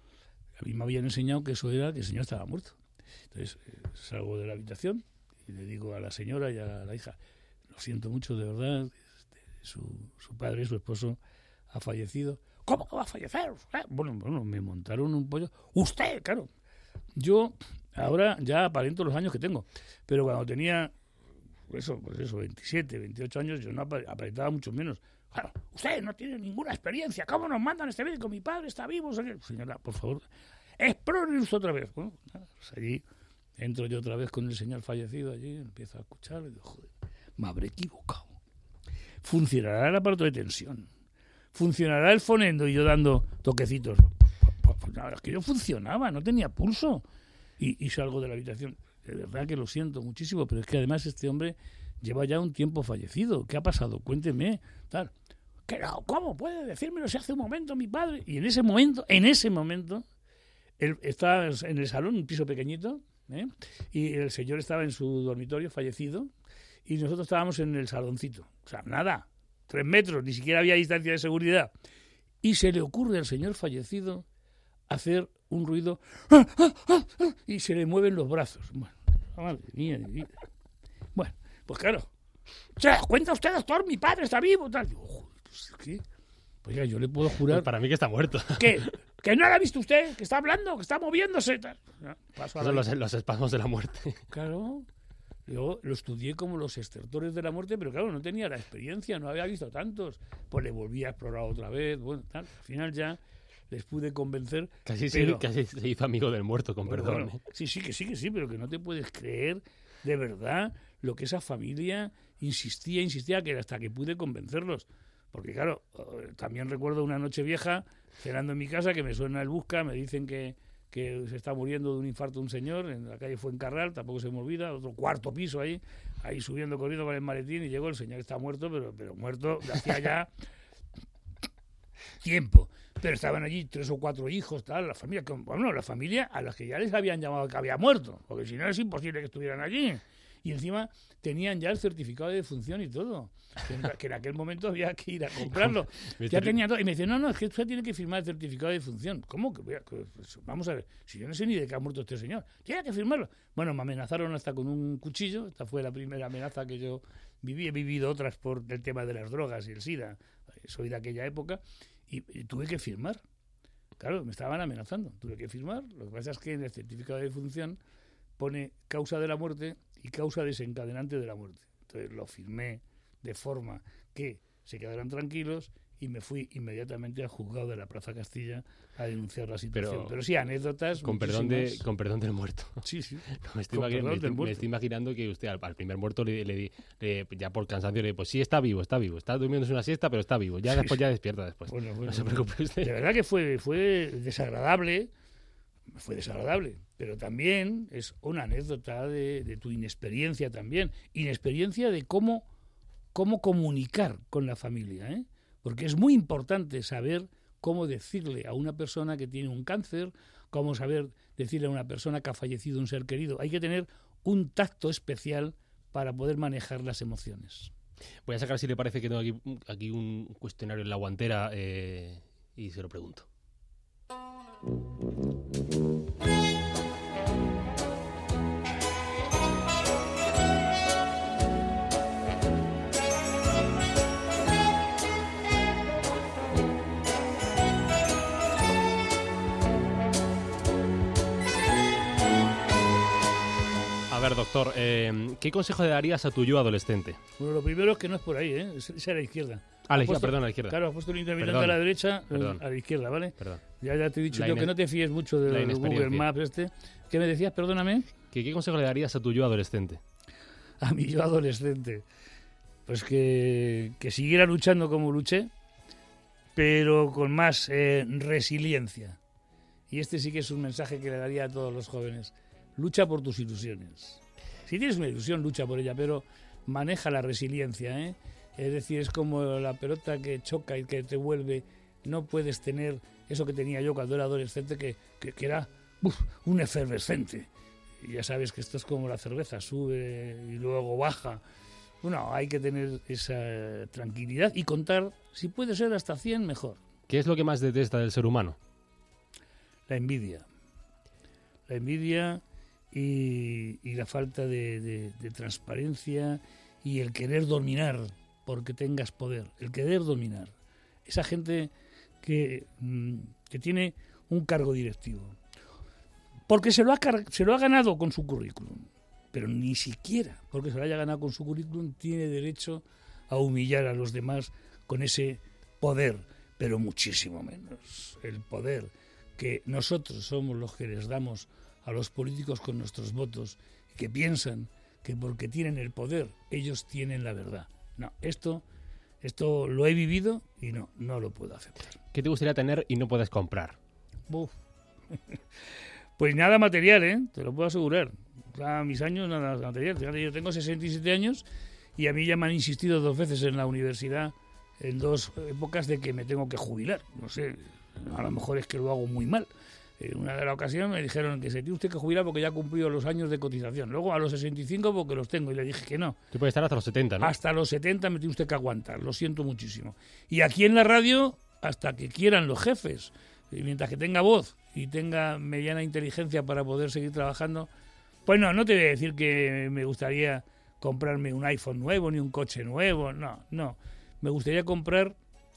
A mí me habían enseñado que eso era que el señor estaba muerto. Entonces eh, salgo de la habitación y le digo a la señora y a la hija, lo siento mucho, de verdad, este, su, su padre, su esposo, ha fallecido. ¿Cómo que va a fallecer? Bueno, bueno, me montaron un pollo. Usted, claro. Yo ahora ya aparento los años que tengo, pero cuando tenía eso, pues eso, veintisiete, veintiocho años, yo no aparentaba mucho menos. Claro, usted no tiene ninguna experiencia. ¿Cómo nos mandan este médico? Mi padre está vivo. Señora, por favor, explore usted otra vez. Bueno, pues allí entro yo otra vez con el señor fallecido allí, empiezo a escuchar y digo, joder, me habré equivocado. Funcionará el aparato de tensión, funcionará el fonendo y yo dando toquecitos. Pues, pues nada, es que yo funcionaba, no tenía pulso. Y, y salgo de la habitación. De verdad que lo siento muchísimo, pero es que además este hombre lleva ya un tiempo fallecido. ¿Qué ha pasado? Cuénteme. Tal. ¿Qué no? ¿Cómo puede decírmelo si hace un momento mi padre? Y en ese momento, en ese momento, él estaba en el salón, un piso pequeñito, ¿eh? Y el señor estaba en su dormitorio fallecido y nosotros estábamos en el saloncito. O sea, nada, tres metros, ni siquiera había distancia de seguridad. Y se le ocurre al señor fallecido hacer un ruido y se le mueven los brazos. Bueno, madre mía de vida. Bueno, pues claro. ¿Se da cuenta usted, doctor? Mi padre está vivo, tal. Digo, pues, ¿qué? Pues ya, yo le puedo jurar... Pues para mí que está muerto. ¿Qué? ¿Que no lo ha visto usted? ¿Que está hablando? ¿Que está moviéndose? Tal. Paso a Son los, los espasmos de la muerte. Claro. Yo lo estudié como los estertores de la muerte, pero claro, no tenía la experiencia, no había visto tantos. Pues le volví a explorar otra vez. Bueno, tal. Al final ya les pude convencer. Casi, pero... sí, casi se hizo amigo del muerto, con bueno, perdón. Bueno, sí, sí, que sí, que sí, pero que no te puedes creer de verdad lo que esa familia insistía, insistía, que hasta que pude convencerlos. Porque claro, también recuerdo una noche vieja, cenando en mi casa, que me suena el Busca, me dicen que, que se está muriendo de un infarto un señor, en la calle Fuencarral, tampoco se me olvida, otro cuarto piso ahí, ahí subiendo corriendo con el maletín, y llegó el señor, está muerto, pero, pero muerto de hacía ya tiempo. Pero estaban allí tres o cuatro hijos, tal, la familia, bueno, la familia a las que ya les habían llamado que había muerto, porque si no es imposible que estuvieran allí. Y encima tenían ya el certificado de defunción y todo, que en, que en aquel momento había que ir a comprarlo. Ya tenía todo. Y me dice, no, no, es que usted tiene que firmar el certificado de defunción. ¿Cómo? Que voy a, que, pues, vamos a ver, si yo no sé ni de qué ha muerto este señor, tiene que firmarlo. Bueno, me amenazaron hasta con un cuchillo, esta fue la primera amenaza que yo viví, he vivido otras por el tema de las drogas y el SIDA, soy de aquella época, y, y tuve que firmar. Claro, me estaban amenazando, tuve que firmar. Lo que pasa es que en el certificado de defunción pone causa de la muerte y causa desencadenante de la muerte. Entonces lo firmé de forma que se quedaran tranquilos y me fui inmediatamente al juzgado de la Plaza Castilla a denunciar la situación. Pero, Pero sí, anécdotas con perdón de con perdón del muerto. Sí, sí. No, me, estoy me, estoy, me estoy imaginando que usted al, al primer muerto le, le, le ya por cansancio le dice, pues sí, está vivo, está vivo, está durmiéndose una siesta, pero está vivo. Ya sí, después ya despierta después. Bueno, bueno, no se preocupe usted. De verdad que fue fue desagradable. Fue desagradable, pero también es una anécdota de, de tu inexperiencia también, inexperiencia de cómo cómo comunicar con la familia, ¿eh? Porque es muy importante saber cómo decirle a una persona que tiene un cáncer, cómo saber decirle a una persona que ha fallecido un ser querido. Hay que tener un tacto especial para poder manejar las emociones. Voy a sacar, si le parece, que tengo aquí, aquí un cuestionario en la guantera eh, y se lo pregunto. A ver, doctor, eh, ¿qué consejo le darías a tu yo adolescente? Bueno, lo primero es que no es por ahí, ¿eh? Es, es a la izquierda. A la izquierda, puesto, perdón, a la izquierda. Claro, has puesto un intermitente Perdón, a la derecha, perdón. a la izquierda, ¿vale? Perdón. Ya, ya te he dicho La yo ine- que no te fíes mucho la de inexperiencia. Google Maps este. ¿Qué me decías? Perdóname. ¿Qué, ¿Qué consejo le darías a tu yo adolescente? A mi yo adolescente. Pues que, que siguiera luchando como luché, pero con más eh, resiliencia. Y este sí que es un mensaje que le daría a todos los jóvenes. Lucha por tus ilusiones. Si tienes una ilusión, lucha por ella, pero maneja la resiliencia, ¿eh? Es decir, es como la pelota que choca y que te vuelve. No puedes tener eso que tenía yo cuando era adolescente, que, que, que era uf, un efervescente. Y ya sabes que esto es como la cerveza, sube y luego baja. Bueno, hay que tener esa tranquilidad y contar, si puede ser hasta cien, mejor. ¿Qué es lo que más detesta del ser humano? La envidia. La envidia y, y la falta de, de, de transparencia y el querer dominar porque tengas poder. El querer dominar. Esa gente que, que tiene un cargo directivo. Porque se lo, ha, se lo ha ganado con su currículum. Pero ni siquiera, porque se lo haya ganado con su currículum, tiene derecho a humillar a los demás con ese poder, pero muchísimo menos. El poder que nosotros somos los que les damos a los políticos con nuestros votos, que piensan que porque tienen el poder, ellos tienen la verdad. No, esto, esto lo he vivido y no, no lo puedo aceptar. ¿Qué te gustaría tener y no puedes comprar? Uf. Pues nada material, ¿eh? Te lo puedo asegurar. A mis años nada material. Yo tengo sesenta y siete años y a mí ya me han insistido dos veces en la universidad, en dos épocas, de que me tengo que jubilar. No sé, a lo mejor es que lo hago muy mal. En una de las ocasiones me dijeron que se tiene usted que jubilar porque ya ha cumplido los años de cotización. Luego a los sesenta y cinco porque los tengo y le dije que no. Tú puedes estar hasta los setenta, ¿no? Hasta los setenta me tiene usted que aguantar, lo siento muchísimo. Y aquí en la radio hasta que quieran los jefes. Y mientras que tenga voz y tenga mediana inteligencia para poder seguir trabajando, pues no, no te voy a decir que me gustaría comprarme un iPhone nuevo ni un coche nuevo, no, no. Me gustaría comprar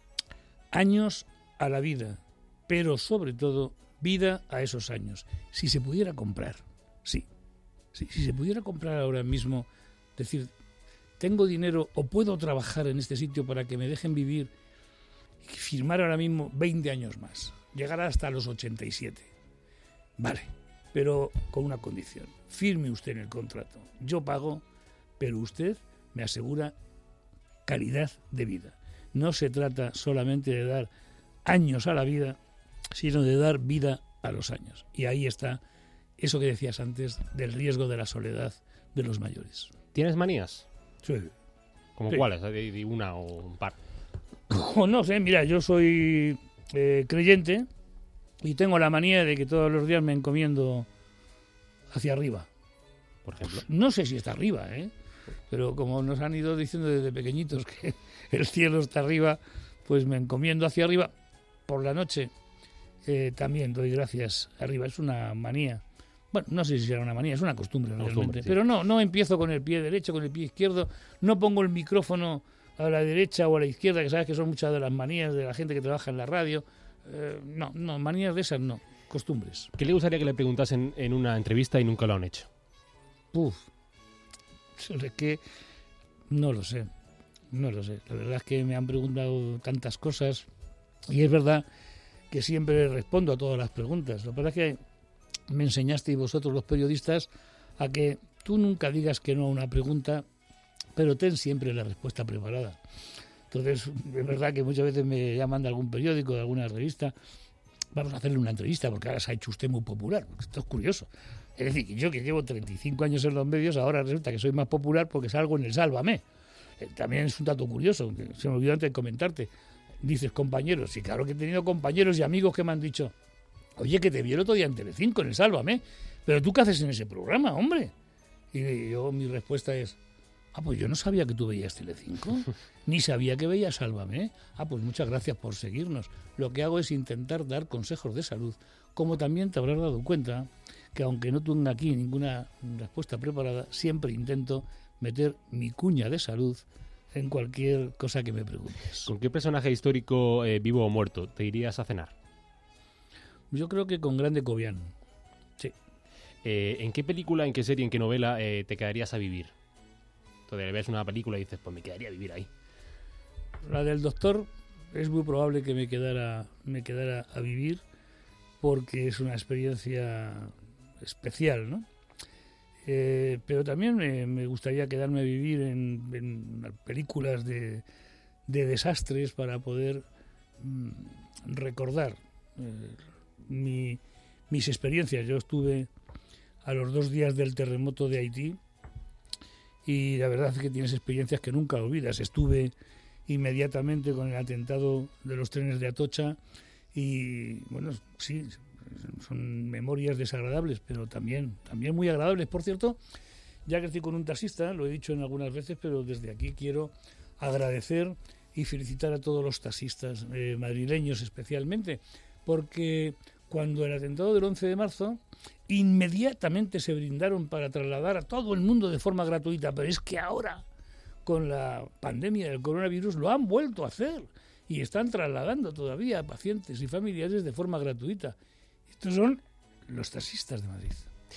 años a la vida, pero sobre todo vida a esos años. Si se pudiera comprar, sí. sí si se pudiera comprar ahora mismo, decir, tengo dinero o puedo trabajar en este sitio para que me dejen vivir y firmar ahora mismo veinte años más. Llegar hasta los ochenta y siete. Vale, pero con una condición. Firme usted en el contrato. Yo pago, pero usted me asegura calidad de vida. No se trata solamente de dar años a la vida, sino de dar vida a los años. Y ahí está eso que decías antes del riesgo de la soledad de los mayores. ¿Tienes manías? Sí. ¿Como Sí. cuáles? ¿De, de una o un par? O no sé, mira, yo soy eh, creyente y tengo la manía de que todos los días me encomiendo hacia arriba. Por ejemplo. No sé si está arriba, ¿eh? Pero como nos han ido diciendo desde pequeñitos que el cielo está arriba, pues me encomiendo hacia arriba. Por la noche eh, también doy gracias arriba. Es una manía. Bueno, no sé si será una manía, es una costumbre, Costumbre, realmente. sí. Pero no, no empiezo con el pie derecho, con el pie izquierdo. No pongo el micrófono a la derecha o a la izquierda, que sabes que son muchas de las manías de la gente que trabaja en la radio. Eh, no, no, manías de esas no, costumbres. ¿Qué le gustaría que le preguntasen en una entrevista y nunca lo han hecho? Uf, sobre qué, no lo sé, no lo sé. La verdad es que me han preguntado tantas cosas y es verdad que siempre respondo a todas las preguntas. Lo que pasa es que me enseñasteis vosotros los periodistas a que tú nunca digas que no a una pregunta, pero ten siempre la respuesta preparada. Entonces, es verdad que muchas veces me llaman de algún periódico, de alguna revista, vamos a hacerle una entrevista porque ahora se ha hecho usted muy popular. Esto es curioso. Es decir, que yo que llevo treinta y cinco años en los medios, ahora resulta que soy más popular porque salgo en el Sálvame. eh, también es un dato curioso, que se me olvidó antes de comentarte. Dices compañeros, y claro que he tenido compañeros y amigos que me han dicho, oye, que te vi el otro día en Telecinco, en el Sálvame, pero ¿tú qué haces en ese programa, hombre? Y yo, mi respuesta es, ah, pues yo no sabía que tú veías Telecinco, ni sabía que veías Sálvame. Ah, pues muchas gracias por seguirnos. Lo que hago es intentar dar consejos de salud, como también te habrás dado cuenta que aunque no tenga aquí ninguna respuesta preparada, siempre intento meter mi cuña de salud en cualquier cosa que me preguntes. ¿Con qué personaje histórico, eh, vivo o muerto, te irías a cenar? Yo creo que con Grande Cobian. Sí. Eh, ¿En qué película, en qué serie, en qué novela eh, te quedarías a vivir? Entonces ves una película y dices, pues me quedaría a vivir ahí. La del Doctor es muy probable que me quedara, me quedara a vivir porque es una experiencia especial, ¿no? Eh, pero también me, me gustaría quedarme a vivir en, en películas de, de desastres para poder mm, recordar eh, mi, mis experiencias. Yo estuve a los dos días del terremoto de Haití y la verdad es que tienes experiencias que nunca olvidas. Estuve inmediatamente con el atentado de los trenes de Atocha y, bueno, sí, son memorias desagradables, pero también, también muy agradables. Por cierto, ya crecí con un taxista, lo he dicho en algunas veces, pero desde aquí quiero agradecer y felicitar a todos los taxistas eh, madrileños especialmente, porque cuando el atentado del once de marzo, inmediatamente se brindaron para trasladar a todo el mundo de forma gratuita, pero es que ahora, con la pandemia del coronavirus, lo han vuelto a hacer y están trasladando todavía a pacientes y familiares de forma gratuita. Estos son los taxistas de Madrid.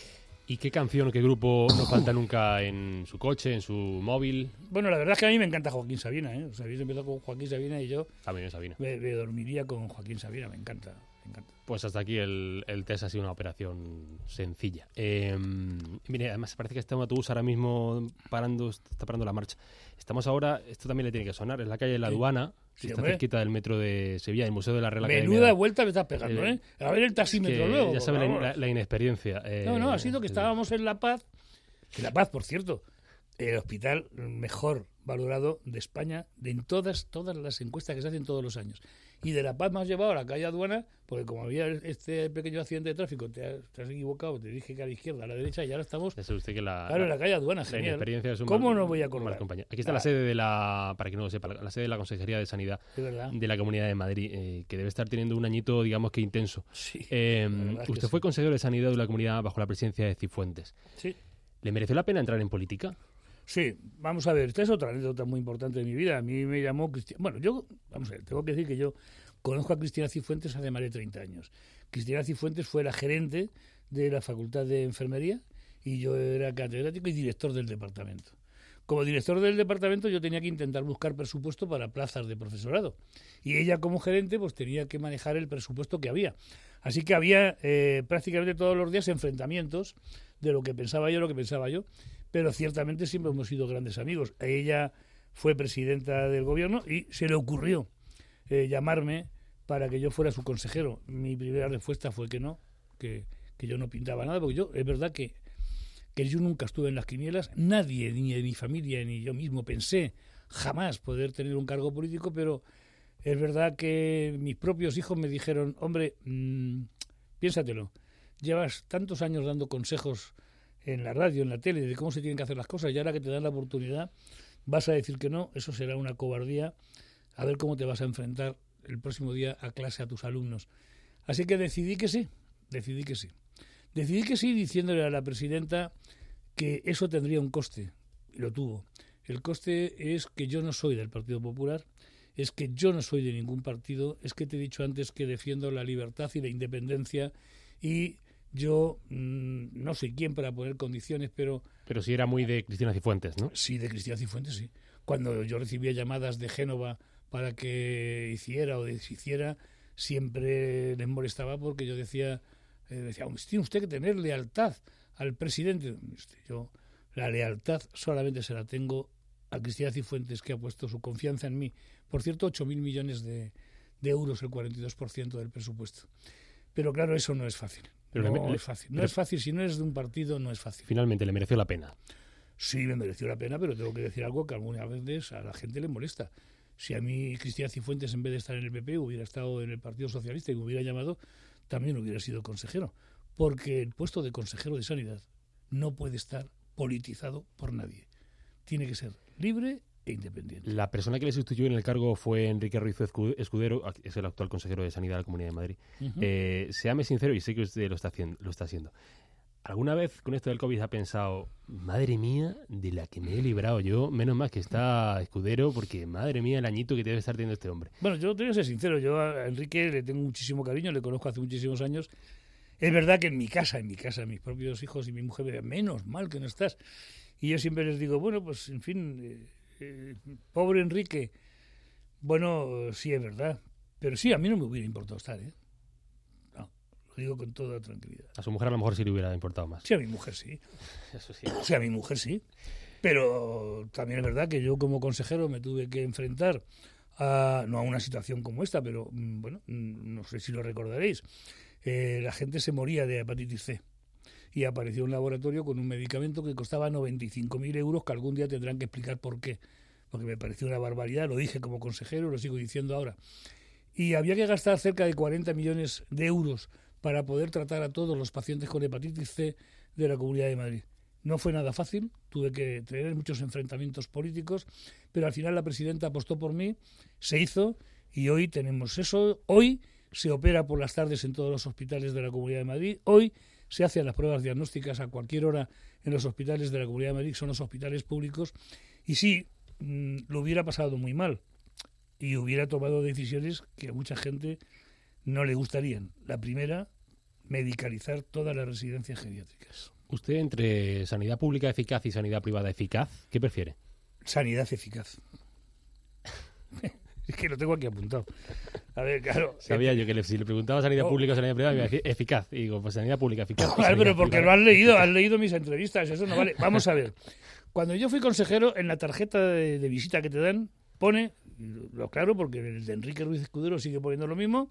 ¿Y qué canción o qué grupo no falta nunca en su coche, en su móvil? Bueno, la verdad es que a mí me encanta Joaquín Sabina, ¿eh? O sea, habéis empezado con Joaquín Sabina y yo También Sabina. Me, me dormiría con Joaquín Sabina, me encanta, me encanta. Pues hasta aquí el, el test ha sido una operación sencilla. Eh, mire, además parece que está un autobús ahora mismo parando, está parando la marcha. Estamos ahora, esto también le tiene que sonar, es la calle de la Sí. Aduana, que Sí, está hombre. cerquita del metro de Sevilla, el Museo de la Real Academia. Menuda vuelta me estás pegando, Eh, ¿eh? A ver el taxímetro Que luego. ya por saben la, favor. la- la inexperiencia. eh, No, no, ha sido que el- estábamos en La Paz, en La Paz, por cierto, el hospital mejor valorado de España de en todas, todas las encuestas que se hacen todos los años. Y de La Paz me has llevado a la calle Aduana, porque como había este pequeño accidente de tráfico, te has, te has equivocado, te dije que a la izquierda, a la derecha, y ahora estamos, Ya sabe usted que la, claro, en la calle Aduana, la genial. inexperiencia es un ¿Cómo mal- no voy a un mal acordar? compañero. Aquí está Ah. la sede de la, para que no lo sepa, la, la sede de la Consejería de Sanidad Es verdad. de la Comunidad de Madrid, eh, que debe estar teniendo un añito, digamos que intenso. Sí, Eh, la verdad es que usted sí. fue consejero de Sanidad de la Comunidad bajo la presidencia de Cifuentes. sí. ¿Le mereció la pena entrar en política? Sí, vamos a ver, esta es otra anécdota muy importante de mi vida. A mí me llamó Cristina. Bueno, yo, vamos a ver, tengo que decir que yo conozco a Cristina Cifuentes hace más de treinta años. Cristina Cifuentes fue la gerente de la Facultad de Enfermería y yo era catedrático y director del departamento. Como director del departamento yo tenía que intentar buscar presupuesto para plazas de profesorado. Y ella como gerente pues tenía que manejar el presupuesto que había. Así que había eh, prácticamente todos los días enfrentamientos de lo que pensaba yo, lo que pensaba yo. Pero ciertamente siempre hemos sido grandes amigos. Ella fue presidenta del gobierno y se le ocurrió eh, llamarme para que yo fuera su consejero. Mi primera respuesta fue que no, que, que yo no pintaba nada, porque yo, es verdad que que yo nunca estuve en las quinielas, nadie, ni de mi familia, ni yo mismo pensé jamás poder tener un cargo político, pero es verdad que mis propios hijos me dijeron, hombre, mmm, piénsatelo, llevas tantos años dando consejos en la radio, en la tele, de cómo se tienen que hacer las cosas, y ahora que te dan la oportunidad vas a decir que no, eso será una cobardía, a ver cómo te vas a enfrentar el próximo día a clase a tus alumnos. Así que decidí que sí, decidí que sí. Decidí que sí diciéndole a la presidenta que eso tendría un coste, y lo tuvo. El coste es que yo no soy del Partido Popular, es que yo no soy de ningún partido, es que te he dicho antes que defiendo la libertad y la independencia y yo mmm, no soy quien para poner condiciones, pero... Pero sí era muy de Cristina Cifuentes, ¿no? Sí, de Cristina Cifuentes, sí. Cuando yo recibía llamadas de Génova para que hiciera o deshiciera, siempre les molestaba porque yo decía, eh, decía, tiene usted que tener lealtad al presidente. Yo la lealtad solamente se la tengo a Cristina Cifuentes, que ha puesto su confianza en mí. Por cierto, ocho mil millones de, de euros, el cuarenta y dos por ciento del presupuesto. Pero claro, eso no es fácil. Pero no le- es fácil. No pero- es fácil. Si no eres de un partido, no es fácil. Finalmente le mereció la pena. Sí, me mereció la pena, pero tengo que decir algo que algunas veces a la gente le molesta. Si a mí Cristian Cifuentes, en vez de estar en el P P, hubiera estado en el Partido Socialista y me hubiera llamado, también hubiera sido consejero. Porque el puesto de consejero de Sanidad no puede estar politizado por nadie. Tiene que ser libre e independiente. La persona que le sustituyó en el cargo fue Enrique Ruiz Escudero, es el actual consejero de Sanidad de la Comunidad de Madrid. Uh-huh. Eh, séame sincero, y sé que usted lo está haciendo, lo está haciendo. ¿Alguna vez con esto del COVID ha pensado, madre mía, de la que me he librado yo, menos mal que está Escudero, porque madre mía el añito que debe estar teniendo este hombre? Bueno, yo tengo que ser sincero, yo a Enrique le tengo muchísimo cariño, le conozco hace muchísimos años. Es verdad que en mi casa, en mi casa, mis propios hijos y mi mujer me dicen, menos mal que no estás. Y yo siempre les digo, bueno, pues en fin, eh, eh, pobre Enrique, bueno, sí es verdad, pero sí, a mí no me hubiera importado estar, ¿eh? Lo digo con toda tranquilidad. A su mujer a lo mejor sí le hubiera importado más. Sí, a mi mujer sí. Eso sí. Sí, a mi mujer sí. Pero también es verdad que yo como consejero me tuve que enfrentar a, no a una situación como esta, pero bueno, no sé si lo recordaréis. Eh, la gente se moría de hepatitis C. Y apareció un laboratorio con un medicamento que costaba noventa y cinco mil euros, que algún día tendrán que explicar por qué. Porque me pareció una barbaridad, lo dije como consejero, lo sigo diciendo ahora. Y había que gastar cerca de cuarenta millones de euros para poder tratar a todos los pacientes con hepatitis C de la Comunidad de Madrid. No fue nada fácil, tuve que tener muchos enfrentamientos políticos, pero al final la presidenta apostó por mí, se hizo y hoy tenemos eso. Hoy se opera por las tardes en todos los hospitales de la Comunidad de Madrid, hoy se hacen las pruebas diagnósticas a cualquier hora en los hospitales de la Comunidad de Madrid, son los hospitales públicos, y sí, mmm, lo hubiera pasado muy mal y hubiera tomado decisiones que a mucha gente no le gustarían. La primera, medicalizar todas las residencias geriátricas. ¿Usted entre sanidad pública eficaz y sanidad privada eficaz, qué prefiere? Sanidad eficaz. Es que lo tengo aquí apuntado. A ver, claro. Sabía eh, yo que le, si le preguntaba sanidad oh. pública o sanidad privada, me iba a decir eficaz. Y digo, pues sanidad pública eficaz. Claro, pero porque privada. Lo has leído, has leído mis entrevistas, eso no vale. Vamos a ver. Cuando yo fui consejero, en la tarjeta de, de visita que te dan, pone, lo claro, porque el de Enrique Ruiz Escudero sigue poniendo lo mismo.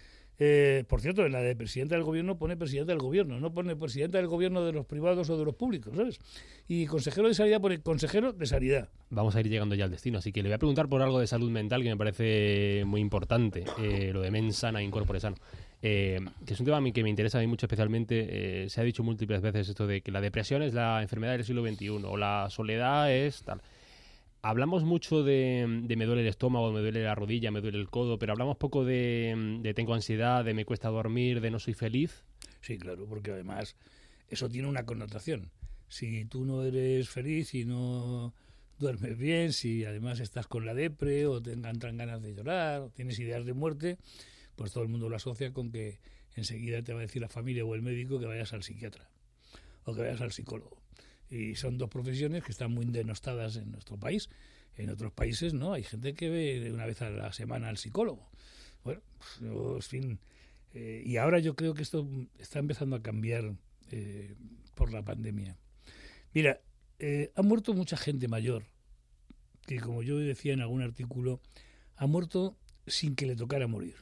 Eh, por cierto, en la de presidente del gobierno pone presidente del gobierno, no pone presidente del gobierno de los privados o de los públicos, ¿sabes? Y consejero de sanidad pone consejero de sanidad. Vamos a ir llegando ya al destino, así que le voy a preguntar por algo de salud mental que me parece muy importante, eh, lo de mens sana, in corpore sano. Eh, que es un tema a mí que me interesa a mí mucho especialmente. Eh, se ha dicho múltiples veces esto de que la depresión es la enfermedad del siglo veintiuno o la soledad es tal. Hablamos mucho de, de me duele el estómago, me duele la rodilla, me duele el codo, pero hablamos poco de, de tengo ansiedad, de me cuesta dormir, de no soy feliz. Sí, claro, porque además eso tiene una connotación. Si tú no eres feliz y no duermes bien, si además estás con la depre o te entran ganas de llorar, o tienes ideas de muerte, pues todo el mundo lo asocia con que enseguida te va a decir la familia o el médico que vayas al psiquiatra o que vayas al psicólogo. Y son dos profesiones que están muy denostadas en nuestro país. En otros países no, hay gente que ve una vez a la semana al psicólogo. Bueno, pues, en fin, eh, y ahora yo creo que esto está empezando a cambiar eh, por la pandemia. Mira, eh, ha muerto mucha gente mayor, que como yo decía en algún artículo, ha muerto sin que le tocara morir.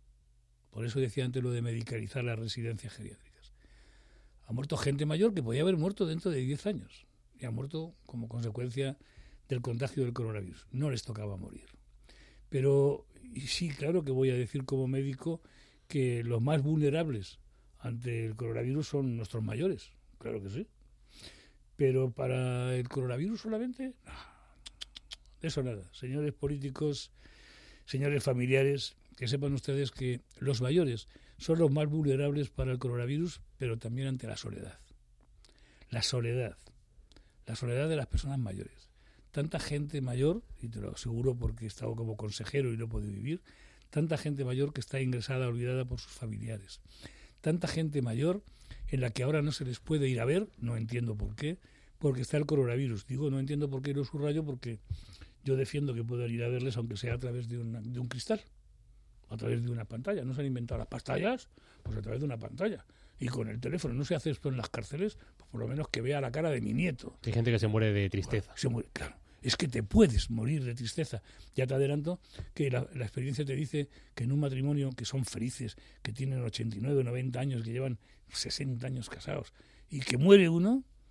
Por eso decía antes lo de medicalizar las residencias geriátricas. Ha muerto gente mayor que podía haber muerto dentro de diez años. Y ha muerto como consecuencia del contagio del coronavirus. No les tocaba morir. Pero y sí, claro que voy a decir como médico que los más vulnerables ante el coronavirus son nuestros mayores. Claro que sí. Pero para el coronavirus solamente, no, de eso nada. Señores políticos, señores familiares, que sepan ustedes que los mayores son los más vulnerables para el coronavirus, pero también ante la soledad. La soledad. La soledad de las personas mayores. Tanta gente mayor, y te lo aseguro porque he estado como consejero y no he podido vivir, tanta gente mayor que está ingresada, olvidada por sus familiares. Tanta gente mayor en la que ahora no se les puede ir a ver, no entiendo por qué, porque está el coronavirus. Digo, no entiendo por qué lo subrayo, porque yo defiendo que puedan ir a verles, aunque sea a través de, una, de un cristal. A través de una pantalla. No se han inventado las pantallas, pues a través de una pantalla. Y con el teléfono. No se hace esto en las cárceles, pues por lo menos que vea la cara de mi nieto. Hay gente que se muere de tristeza. Bueno, se muere, claro. Es que te puedes morir de tristeza. Ya te adelanto que la, la experiencia te dice que en un matrimonio que son felices, que tienen ochenta y nueve, noventa años, que llevan sesenta años casados, y que muere uno,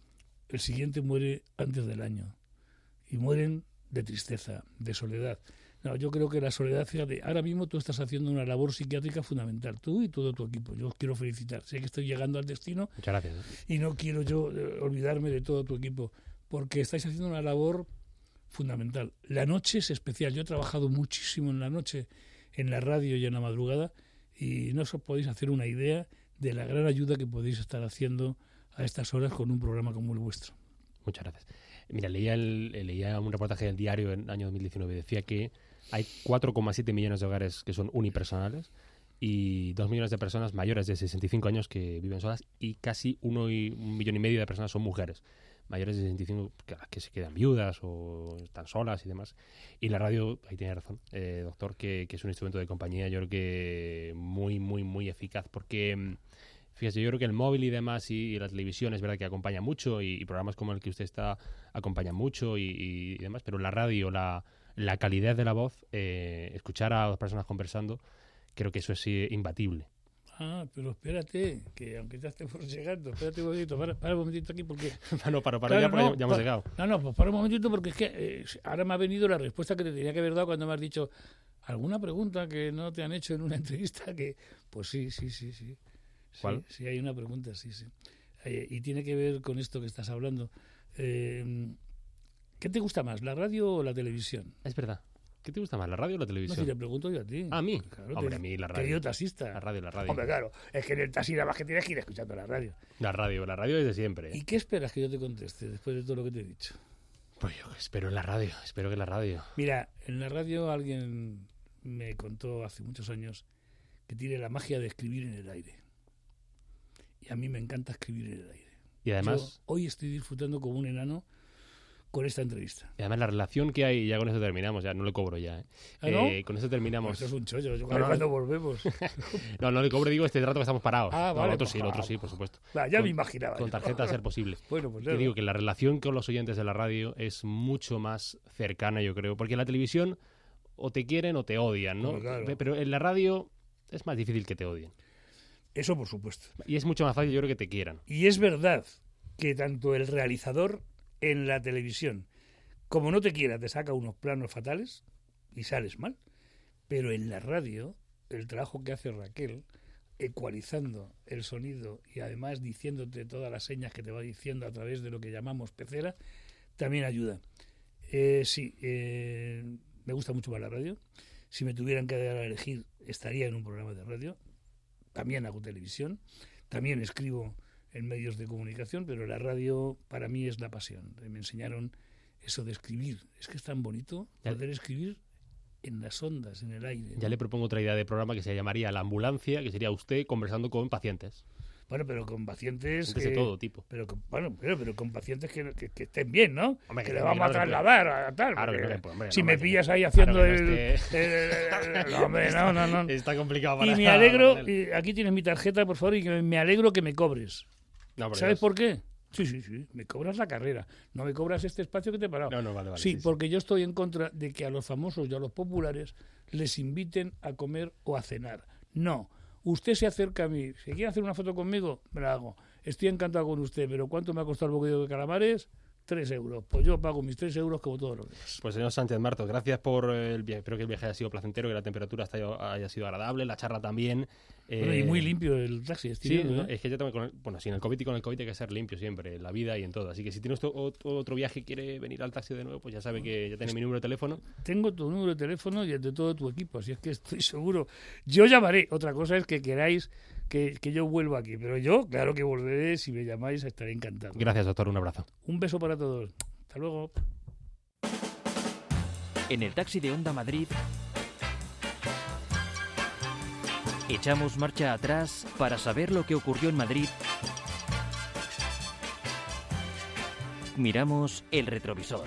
el siguiente muere antes del año. Y mueren de tristeza, de soledad. No, yo creo que la soledad, fíjate, ahora mismo tú estás haciendo una labor psiquiátrica fundamental, tú y todo tu equipo. Yo os quiero felicitar. Sé que estoy llegando al destino. Muchas gracias. Y no quiero yo eh, olvidarme de todo tu equipo, porque estáis haciendo una labor fundamental. La noche es especial. Yo he trabajado muchísimo en la noche, en la radio y en la madrugada, y no os podéis hacer una idea de la gran ayuda que podéis estar haciendo a estas horas con un programa como el vuestro. Muchas gracias. Mira, leía, el, leía un reportaje del diario en el año dos mil diecinueve. Decía que hay cuatro coma siete millones de hogares que son unipersonales y dos millones de personas mayores de sesenta y cinco años que viven solas, y casi uno y un millón y medio de personas son mujeres mayores de sesenta y cinco que, que se quedan viudas o están solas y demás. Y la radio, ahí tiene razón, eh, doctor, que, que es un instrumento de compañía, yo creo que muy, muy, muy eficaz, porque fíjese, yo creo que el móvil y demás y, y la televisión es verdad que acompaña mucho, y, y programas como el que usted está acompañan mucho y, y demás, pero la radio, la, la calidad de la voz, eh, escuchar a dos personas conversando, creo que eso es eh, imbatible. Ah, pero espérate, que aunque ya estemos llegando, espérate un momentito, para, para un momentito aquí porque... no, para, para, claro, ya, no, ya, ya hemos pa, llegado. No, no, pues para un momentito porque es que eh, ahora me ha venido la respuesta que te tenía que haber dado cuando me has dicho alguna pregunta que no te han hecho en una entrevista, que pues sí, sí, sí, sí. ¿Cuál? Sí, sí, hay una pregunta, sí, sí. Eh, y tiene que ver con esto que estás hablando. Eh, ¿Qué te gusta más, la radio o la televisión? Es verdad. ¿Qué te gusta más, la radio o la televisión? No, si te pregunto yo a ti. ¿Ah, a mí? Claro, Hombre, te, a mí la radio. Querido taxista. La radio, la radio. Hombre, claro, es que en el taxi nada más que tienes que ir escuchando la radio. La radio, la radio desde siempre. ¿eh? ¿Y qué esperas que yo te conteste después de todo lo que te he dicho? Pues yo espero en la radio, espero que en la radio. Mira, en la radio alguien me contó hace muchos años que tiene la magia de escribir en el aire. Y a mí me encanta escribir en el aire. Y además... Yo hoy estoy disfrutando como un enano con esta entrevista. Y además la relación que hay, ya con eso terminamos, ya no le cobro ya. ¿eh? ¿Ah, no? Eh, con eso terminamos. Pues eso es un chollo, yo No, no, cuando volvemos. no, no le cobro, digo, este rato que estamos parados. Ah, no, vale, el otro pues, sí, el otro ah, sí, por supuesto. Va, ya con, me imaginaba. Con tarjeta a ser posible. Bueno, pues Te digo que la relación con los oyentes de la radio es mucho más cercana, yo creo, porque en la televisión o te quieren o te odian, ¿no? Pues claro. Pero en la radio es más difícil que te odien. Eso por supuesto. Y es mucho más fácil, yo creo, que te quieran. Y es verdad que tanto el realizador en la televisión, como no te quiera, te saca unos planos fatales y sales mal. Pero en la radio, el trabajo que hace Raquel, ecualizando el sonido y además diciéndote todas las señas que te va diciendo a través de lo que llamamos pecera, también ayuda. Eh, sí, eh, me gusta mucho más la radio. Si me tuvieran que dar a elegir, estaría en un programa de radio. También hago televisión, también escribo en medios de comunicación, pero la radio para mí es la pasión. Me enseñaron eso de escribir. Es que es tan bonito poder escribir en las ondas, en el aire. Ya le propongo otra idea de programa que se llamaría La Ambulancia, que sería usted conversando con pacientes. Bueno, pero con pacientes que, de todo tipo. Pero con, bueno, pero, pero con pacientes que, que, que estén bien, ¿no? Hombre, que, que le vamos a trasladar a, a tal. Claro que no, pues, hombre, si no, me hombre, pillas ahí haciendo claro el, esté... el, el, el... Hombre, no, no, no. Está complicado para... Y me alegro, y aquí tienes mi tarjeta, por favor, y que me alegro que me cobres. No, ¿Sabes Dios. por qué? Sí, sí, sí. Me cobras la carrera. No me cobras este espacio que te he parado. No, no, vale, vale. Sí, sí, porque sí. yo estoy en contra de que a los famosos y a los populares les inviten a comer o a cenar. No. Usted se acerca a mí. Si quiere hacer una foto conmigo, me la hago. Estoy encantado con usted, pero ¿cuánto me ha costado el bocadillo de calamares? Tres euros. Pues yo pago mis tres euros como todos los demás. Pues señor Sánchez Martos, gracias por el viaje. Espero que el viaje haya sido placentero, que la temperatura haya, haya sido agradable, la charla también. Eh... Bueno, y muy limpio el taxi. Sí, viendo, ¿eh? Es que ya tengo, con el, bueno, sí, en el COVID y con el COVID hay que ser limpio siempre, en la vida y en todo. Así que si tiene otro, otro viaje y quiere venir al taxi de nuevo, pues ya sabe que ya tiene mi número de teléfono. Tengo tu número de teléfono y el de todo tu equipo, así es que estoy seguro. Yo llamaré. Otra cosa es que queráis que, que yo vuelva aquí, pero yo, claro que volveré. Si me llamáis, estaré encantado. Gracias, doctor. Un abrazo. Un beso para todos. Hasta luego. En el taxi de Onda Madrid echamos marcha atrás para saber lo que ocurrió en Madrid. Miramos el retrovisor.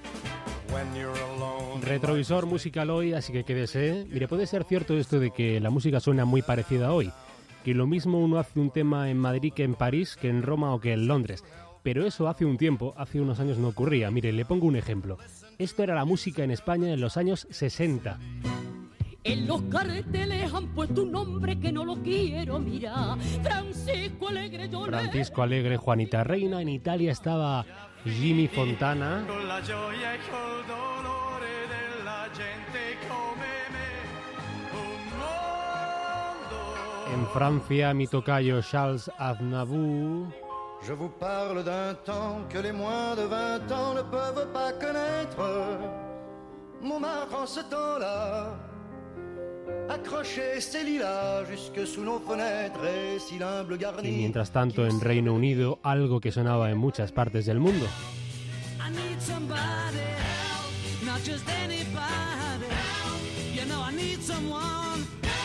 Retrovisor musical hoy, así que quédese. Mire, puede ser cierto esto de que la música suena muy parecida hoy, que lo mismo uno hace un tema en Madrid que en París, que en Roma o que en Londres. Pero eso hace un tiempo, hace unos años no ocurría. Mire, le pongo un ejemplo. Esto era la música en España en los años sesenta. En los carteles han puesto un nombre que no lo quiero mirar. Francisco Alegre, yo Francisco Alegre, Juanita Reina. En Italia estaba Jimmy Fontana. Con la gioia e col dolore della gente come me. Un mondo. En Francia, mi tocayo Charles Aznavour. Je vous parle d'un temps que les moins de vingt ans ne peuvent pas connaître. Montmartre en ce temps-là accroché ses lilas jusque sous nos fenêtres et si l'humble garni. Y mientras tanto, en Reino Unido, algo que sonaba en muchas partes del mundo. I need somebody help, not just anybody help. You know I need someone.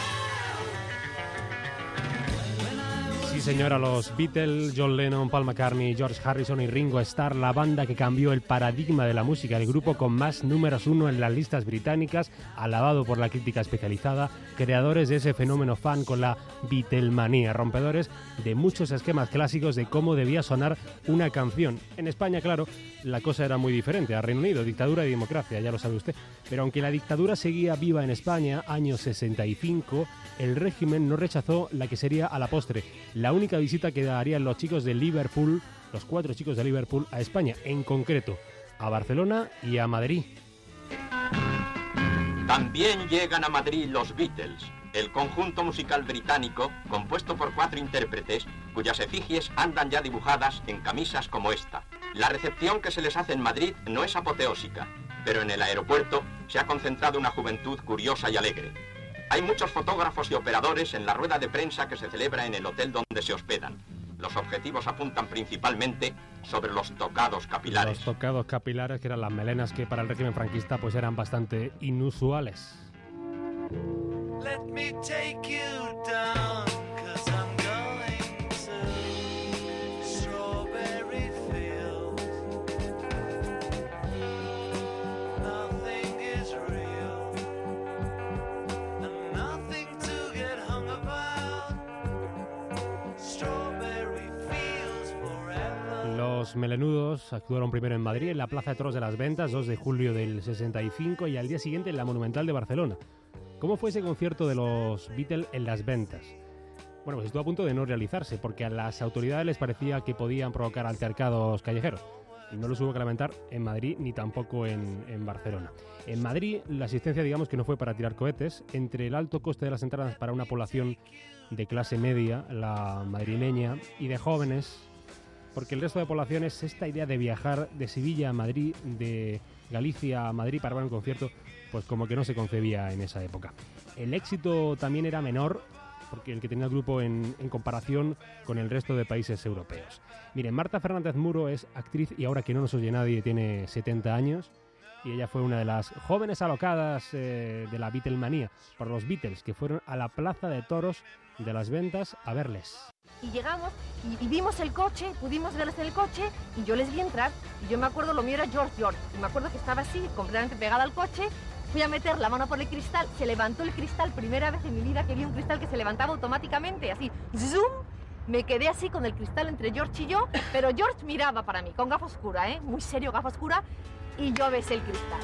Sí, señora, los Beatles, John Lennon, Paul McCartney, George Harrison y Ringo Starr, la banda que cambió el paradigma de la música, el grupo con más números uno en las listas británicas, alabado por la crítica especializada, creadores de ese fenómeno fan con la Beatlemanía, rompedores de muchos esquemas clásicos de cómo debía sonar una canción. En España, claro, la cosa era muy diferente. A Reino Unido, dictadura y democracia, ya lo sabe usted. Pero aunque la dictadura seguía viva en España, año sesenta y cinco, el régimen no rechazó la que sería a la postre la única visita que darían los chicos de Liverpool, los cuatro chicos de Liverpool, a España, en concreto a Barcelona y a Madrid. También llegan a Madrid los Beatles, el conjunto musical británico compuesto por cuatro intérpretes cuyas efigies andan ya dibujadas en camisas como esta. La recepción que se les hace en Madrid no es apoteósica, pero en el aeropuerto se ha concentrado una juventud curiosa y alegre. Hay muchos fotógrafos y operadores en la rueda de prensa que se celebra en el hotel donde se hospedan. Los objetivos apuntan principalmente sobre los tocados capilares. Los tocados capilares, que eran las melenas que para el régimen franquista pues eran bastante inusuales. Let me take you down, 'cause I'm going to Strawberry Fields. Nothing is real, and nothing to get hung about. Strawberry Fields forever. Los melenudos actuaron primero en Madrid, en la Plaza de Toros de las Ventas, dos de julio del sesenta y cinco, y al día siguiente en la Monumental de Barcelona. ¿Cómo fue ese concierto de los Beatles en las Ventas? Bueno, pues estuvo a punto de no realizarse, porque a las autoridades les parecía que podían provocar altercados callejeros. Y no los hubo que lamentar en Madrid ni tampoco en, en Barcelona. En Madrid, la asistencia, digamos que no fue para tirar cohetes. Entre el alto coste de las entradas para una población de clase media, la madrileña, y de jóvenes, porque el resto de poblaciones, esta idea de viajar de Sevilla a Madrid, de Galicia a Madrid para ver un concierto, pues como que no se concebía en esa época. El éxito también era menor, porque el que tenía el grupo en, en comparación con el resto de países europeos. Miren, Marta Fernández Muro es actriz y ahora que no nos oye nadie tiene setenta años, y ella fue una de las jóvenes alocadas eh, de la Beatlemanía por los Beatles, que fueron a la Plaza de Toros de las Ventas a verles. Y llegamos y, y vimos el coche, pudimos verles en el coche y yo les vi entrar. Y yo me acuerdo, lo mío era George George. Y me acuerdo que estaba así, completamente pegada al coche. Fui a meter la mano por el cristal, se levantó el cristal, primera vez en mi vida que vi un cristal que se levantaba automáticamente, así, zoom. Me quedé así con el cristal entre George y yo, pero George miraba para mí, con gafa oscura, ¿eh? Muy serio, gafa oscura, y yo besé el cristal.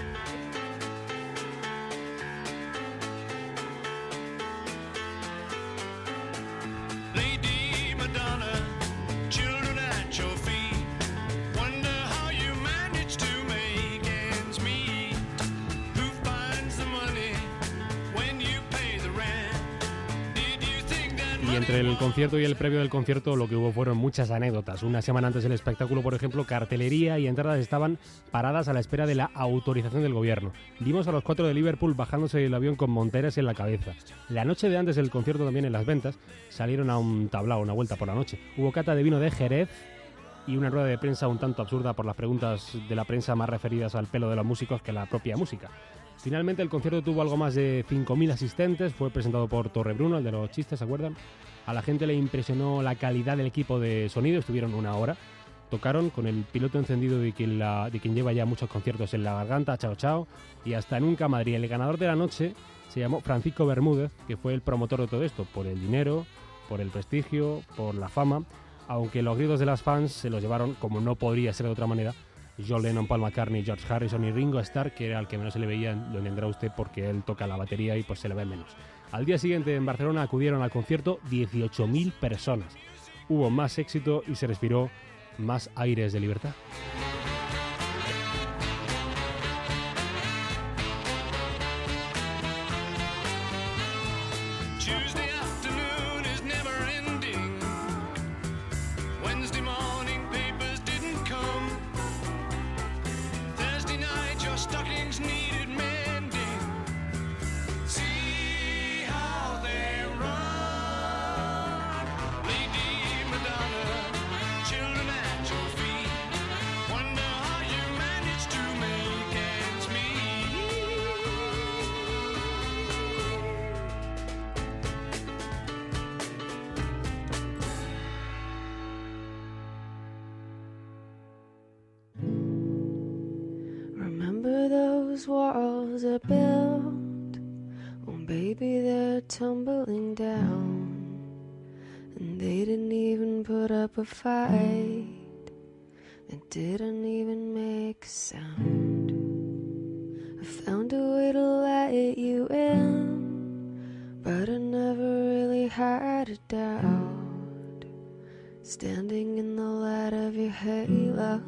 Lady Madonna, children at your feet. Wonder how you manage to make ends meet. Who finds the money when you pay the rent? Did you think that Y entre el concierto y el previo del concierto lo que hubo fueron muchas anécdotas. Una semana antes del espectáculo, por ejemplo, cartelería y entradas estaban paradas a la espera de la autorización del gobierno. Vimos a los cuatro de Liverpool bajándose del avión con monteras en la cabeza. La noche de antes del concierto, también en las Ventas, salieron a un tablao, una vuelta por la noche. Hubo cata de vino de Jerez y una rueda de prensa un tanto absurda por las preguntas de la prensa más referidas al pelo de los músicos que a la propia música. Finalmente el concierto tuvo algo más de cinco mil asistentes, fue presentado por Torrebruno, el de los chistes, ¿se acuerdan? A la gente le impresionó la calidad del equipo de sonido, estuvieron una hora, tocaron con el piloto encendido de quien, la, de quien lleva ya muchos conciertos en la garganta, Chao Chao, y hasta Nunca Madrid. El ganador de la noche se llamó Francisco Bermúdez, que fue el promotor de todo esto, por el dinero, por el prestigio, por la fama, aunque los gritos de las fans se los llevaron, como no podría ser de otra manera, John Lennon, Paul McCartney, George Harrison y Ringo Starr, que era el que menos se le veía, lo entenderá usted porque él toca la batería y pues se le ve menos. Al día siguiente en Barcelona acudieron al concierto dieciocho mil personas. Hubo más éxito y se respiró más aires de libertad. Tuesday afternoon is never ending. Wednesday morning papers didn't come. Thursday night your stockings needed mending. See how they run. Lady Madonna, children at your feet. Wonder how you managed to make ends meet. Remember those walls I built? Oh, baby, they're tumbling down. And they didn't even put up a fight. It didn't even make a sound. I found a way to let you in, but I never really had a doubt. Standing in the light of your halo,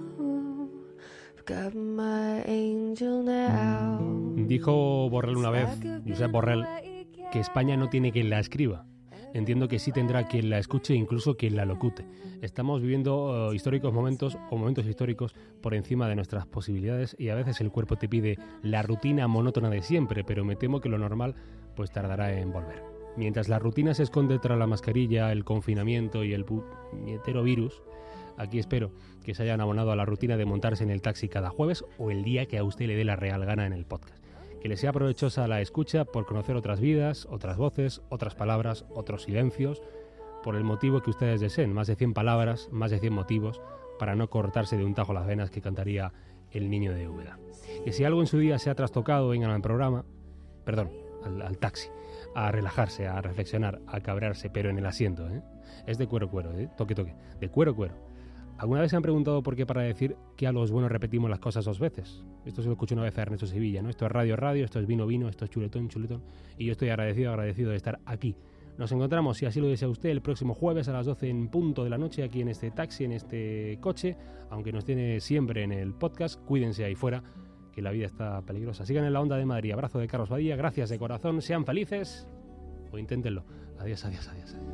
got my angel now. Dijo Borrell una vez, Josep Borrell, que España no tiene quien la escriba. Entiendo que sí tendrá quien la escuche e incluso quien la locute. Estamos viviendo uh, históricos momentos o momentos históricos por encima de nuestras posibilidades y a veces el cuerpo te pide la rutina monótona de siempre, pero me temo que lo normal pues tardará en volver. Mientras la rutina se esconde tras la mascarilla, el confinamiento y el puñetero virus, aquí espero que se hayan abonado a la rutina de montarse en el taxi cada jueves o el día que a usted le dé la real gana en el podcast. Que le sea provechosa la escucha por conocer otras vidas, otras voces, otras palabras, otros silencios, por el motivo que ustedes deseen, más de cien palabras, más de cien motivos, para no cortarse de un tajo las venas que cantaría el niño de Úbeda. Que si algo en su día se ha trastocado, vengan al programa, perdón, al, al taxi, a relajarse, a reflexionar, a cabrearse, pero en el asiento, ¿eh? Es de cuero cuero, ¿eh? Toque toque, de cuero cuero. ¿Alguna vez se han preguntado por qué para decir que a los buenos repetimos las cosas dos veces? Esto se lo escuché una vez a Ernesto Sevilla, ¿no? Esto es radio, radio, esto es vino, vino, esto es chuletón, chuletón. Y yo estoy agradecido, agradecido de estar aquí. Nos encontramos, si así lo desea usted, el próximo jueves a las doce en punto de la noche, aquí en este taxi, en este coche, aunque nos tiene siempre en el podcast. Cuídense ahí fuera, que la vida está peligrosa. Sigan en la onda de Madrid. Abrazo de Carlos Badilla, gracias de corazón, sean felices o inténtenlo. Adiós, adiós, adiós, adiós.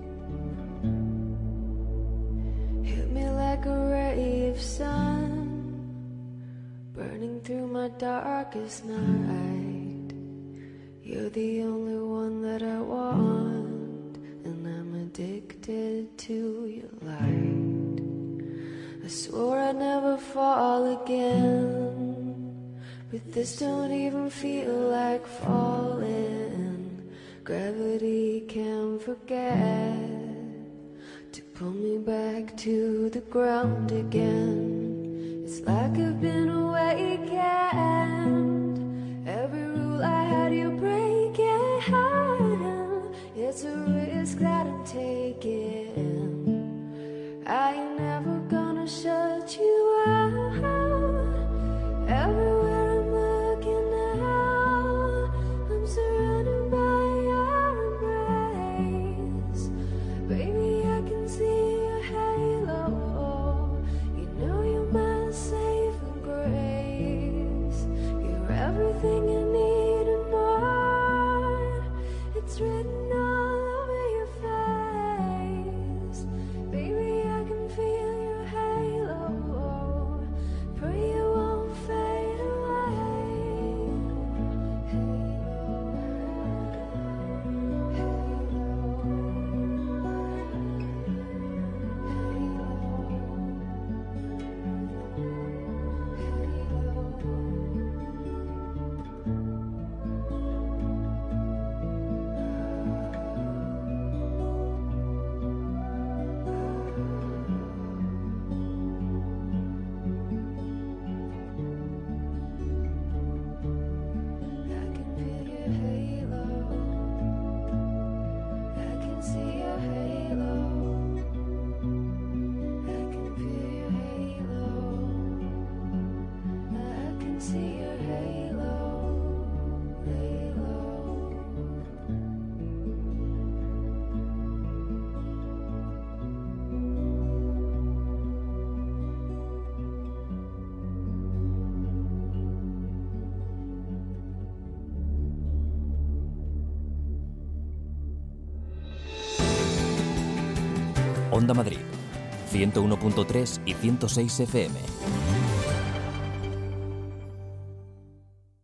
Hit me like a ray of sun, burning through my darkest night. You're the only one that I want, and I'm addicted to your light. I swore I'd never fall again, but this don't even feel like falling. Gravity can forget to pull me back to the ground again. It's like I've been awakened. Every rule I had you breaking. It's a risk that I'm taking. I ain't never gonna shut you out. Everywhere I'm looking now, I'm surrounded by your embrace. Baby, I can see your halo. You know you're my saving grace. You're everything I need and more. It's written all over your face. Baby, I can feel your halo. Pray you won't fade away. Halo. Onda Madrid, ciento uno punto tres y ciento seis F M.